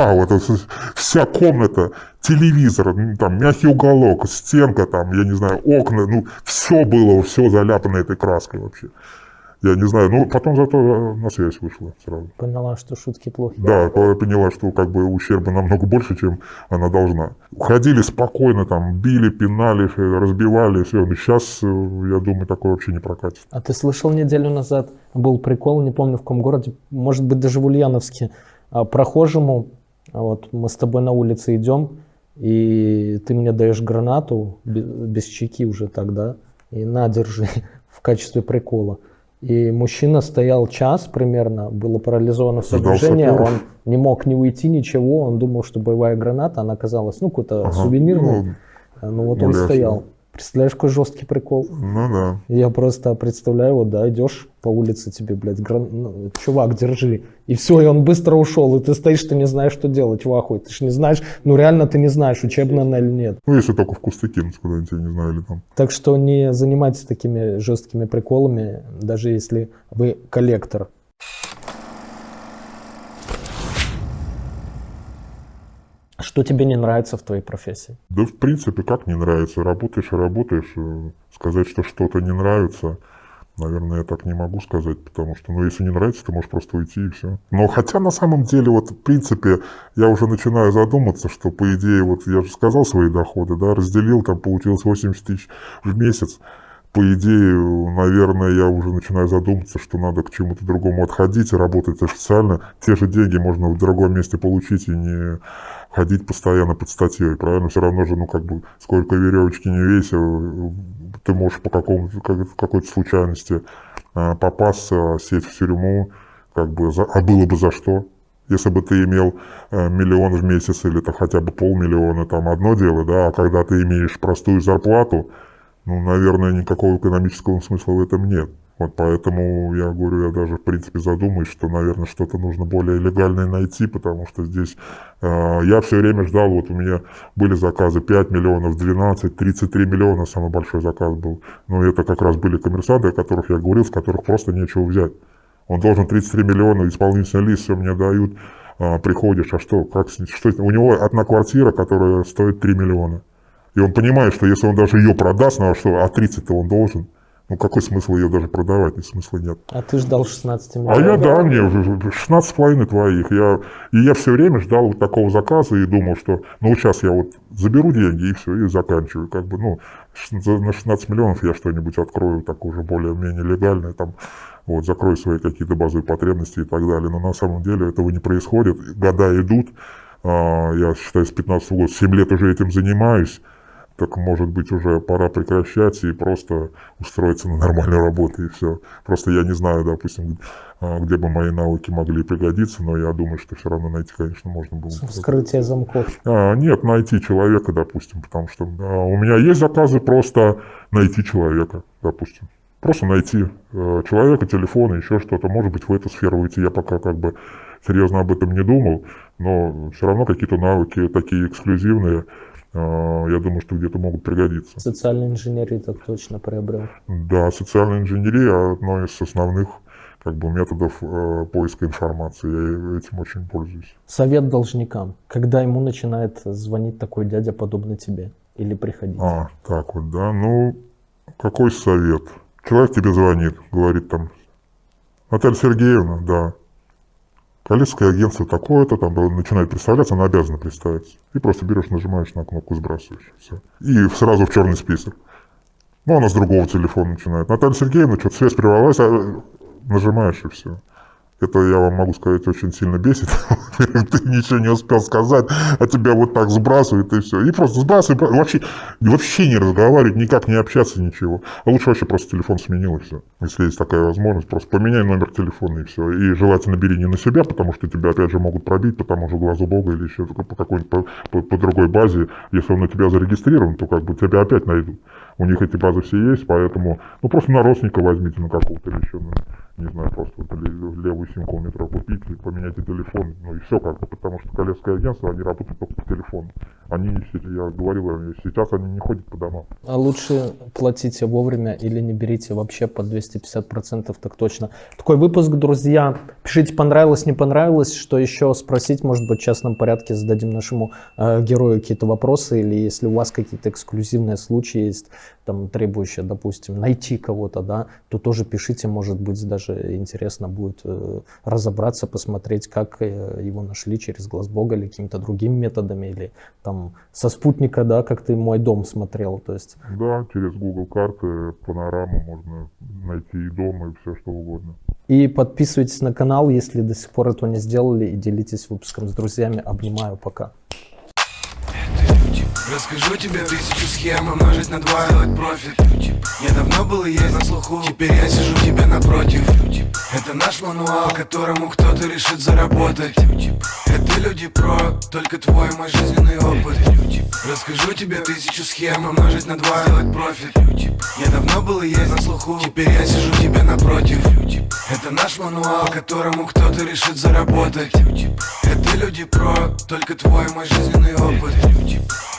вся комната, телевизор, ну, там, мягкий уголок, стенка, там, я не знаю, окна, ну, все было, все заляпано этой краской вообще. Я не знаю, ну, потом зато на связь вышла сразу. Поняла, что шутки плохи. Да, поняла, что как бы ущерба намного больше, чем она должна. Ходили спокойно, там, били, пинали, разбивали, все. Но сейчас, я думаю, такое вообще не прокатит. А ты слышал, неделю назад был прикол, не помню в каком городе, может быть, даже в Ульяновске, прохожему, вот мы с тобой на улице идем, и ты мне даешь гранату, без чеки уже тогда, и на, держи, в качестве прикола. И мужчина стоял час примерно, было парализовано все движение, он не мог ни уйти, ничего, он думал, что боевая граната, она оказалась, ну, какой-то сувенирный, ну вот он стоял. Представляешь, какой жесткий прикол? Ну да. Я просто представляю, вот, да, идешь по улице, тебе, блядь, чувак, держи. И все, и он быстро ушел, и ты стоишь, ты не знаешь, что делать, в ахуе. Ты ж не знаешь, ну реально ты не знаешь, учебная она или нет. Ну, если только в кусты кинуть куда-нибудь, я не знаю, или там. Так что не занимайтесь такими жесткими приколами, даже если вы коллектор. Что тебе не нравится в твоей профессии? Да, в принципе, как не нравится? Работаешь и работаешь. Сказать, что что-то не нравится, наверное, я так не могу сказать, потому что, ну, если не нравится, ты можешь просто уйти и все. Но хотя на самом деле, вот, в принципе, я уже начинаю задуматься, что, по идее, вот я же сказал свои доходы, да, разделил, там получилось 80 тысяч в месяц. По идее, наверное, я уже начинаю задуматься, что надо к чему-то другому отходить и работать официально. Те же деньги можно в другом месте получить и не ходить постоянно под статьей. Правильно? Все равно же, ну, как бы, сколько веревочки не веси, ты можешь по какой-то случайности попасться, сесть в тюрьму, как бы, а было бы за что? Если бы ты имел миллион в месяц или -то хотя бы 500 000, там одно дело, да, а когда ты имеешь простую зарплату, ну, наверное, никакого экономического смысла в этом нет. Вот поэтому я говорю, я даже в принципе задумаюсь, что, наверное, что-то нужно более легальное найти, потому что здесь я все время ждал, вот у меня были заказы 5 миллионов, 12, 33 миллиона, самый большой заказ был. Но это как раз были коммерсанты, о которых я говорил, с которых просто нечего взять. Он должен 33 миллиона, исполнительный лист, все мне дают, приходишь, а что, как, что, у него одна квартира, которая стоит 3 миллиона. И он понимает, что если он даже ее продаст, ну а что, а 30-то он должен. Ну какой смысл ее даже продавать, ни смысла нет. А ты ждал 16 миллионов? А я, да, мне уже 16,5 твоих. Я все время ждал вот такого заказа и думал, что ну вот сейчас я вот заберу деньги и все, и заканчиваю. Как бы, ну, на 16 миллионов я что-нибудь открою, так уже более-менее легальное, там, вот, закрою свои какие-то базовые потребности и так далее. Но на самом деле этого не происходит. Года идут, я считаю, с 15 года, 7 лет уже этим занимаюсь. Так, может быть, уже пора прекращать и просто устроиться на нормальную работу и все. Просто я не знаю, допустим, где бы мои навыки могли пригодиться, но я думаю, что все равно найти, конечно, можно было. Вскрытие замков. Нет, найти человека, допустим, потому что у меня есть заказы просто найти человека, допустим. Просто найти человека, телефон, еще что-то. Может быть, в эту сферу уйти. Я пока как бы серьезно об этом не думал, но все равно какие-то навыки такие эксклюзивные, Я думаю, что где-то могут пригодиться. Социальной инженерии так точно приобрел. Да, социальная инженерия одно из основных методов поиска информации. Я этим очень пользуюсь. Совет должникам. Когда ему начинает звонить такой дядя, подобный тебе? Или приходить? Так вот, да. Ну, какой совет? Человек тебе звонит, говорит там: Наталья Сергеевна, да, коллежское агентство такое-то, там начинает представляться, она обязана представиться. И просто берешь, нажимаешь на кнопку, сбрасываешь. Все. И сразу в черный список. Ну, она с другого телефона начинает. Наталья Сергеевна, что-то связь прервалась, нажимаешь и все. Это, я вам могу сказать, очень сильно бесит. Ты ничего не успел сказать, а тебя вот так сбрасывают и все. И просто сбрасывают, вообще не разговаривать, никак не общаться, ничего. А лучше вообще просто телефон сменил и все. Если есть такая возможность, просто поменяй номер телефона и все. И желательно бери не на себя, потому что тебя опять же могут пробить по тому же глазу Бога или еще по какой-нибудь по другой базе. Если он на тебя зарегистрирован, то тебя опять найдут. У них эти базы все есть, поэтому, просто на родственника возьмите, на какого-то или еще, не знаю, просто левую симку в метро купите, поменяйте телефон, и все потому что коллежское агентство, они работают только по телефону. Они, я говорил, сейчас они не ходят по домам. А лучше платите вовремя или не берите вообще по 250%, так точно. Такой выпуск, друзья. Пишите, понравилось, не понравилось, что еще спросить, может быть, в частном порядке зададим нашему герою какие-то вопросы, или если у вас какие-то эксклюзивные случаи есть, там, требующие, допустим, найти кого-то, да, то тоже пишите, может быть, даже интересно будет разобраться, посмотреть, как его нашли через глаз Бога или какими-то другими методами, или там со спутника, да, как ты мой дом смотрел, то есть. Да, через Google карты, панораму можно найти и дом, и все что угодно. И подписывайтесь на канал, если до сих пор этого не сделали, и делитесь выпуском с друзьями. Обнимаю, пока. Расскажу тебе 1000 схем, умножить на 2, делать профит. Я давно был и есть на слуху, теперь я сижу тебе напротив. Это наш мануал, по которому кто-то решит заработать. Это люди про, только твой мой жизненный опыт. Расскажу тебе 1000 схем, умножить на 2, делать профит. Я давно был и есть на слуху, теперь я сижу тебе напротив. Это наш мануал, по которому кто-то решит заработать. Это люди про, только твой мой жизненный опыт.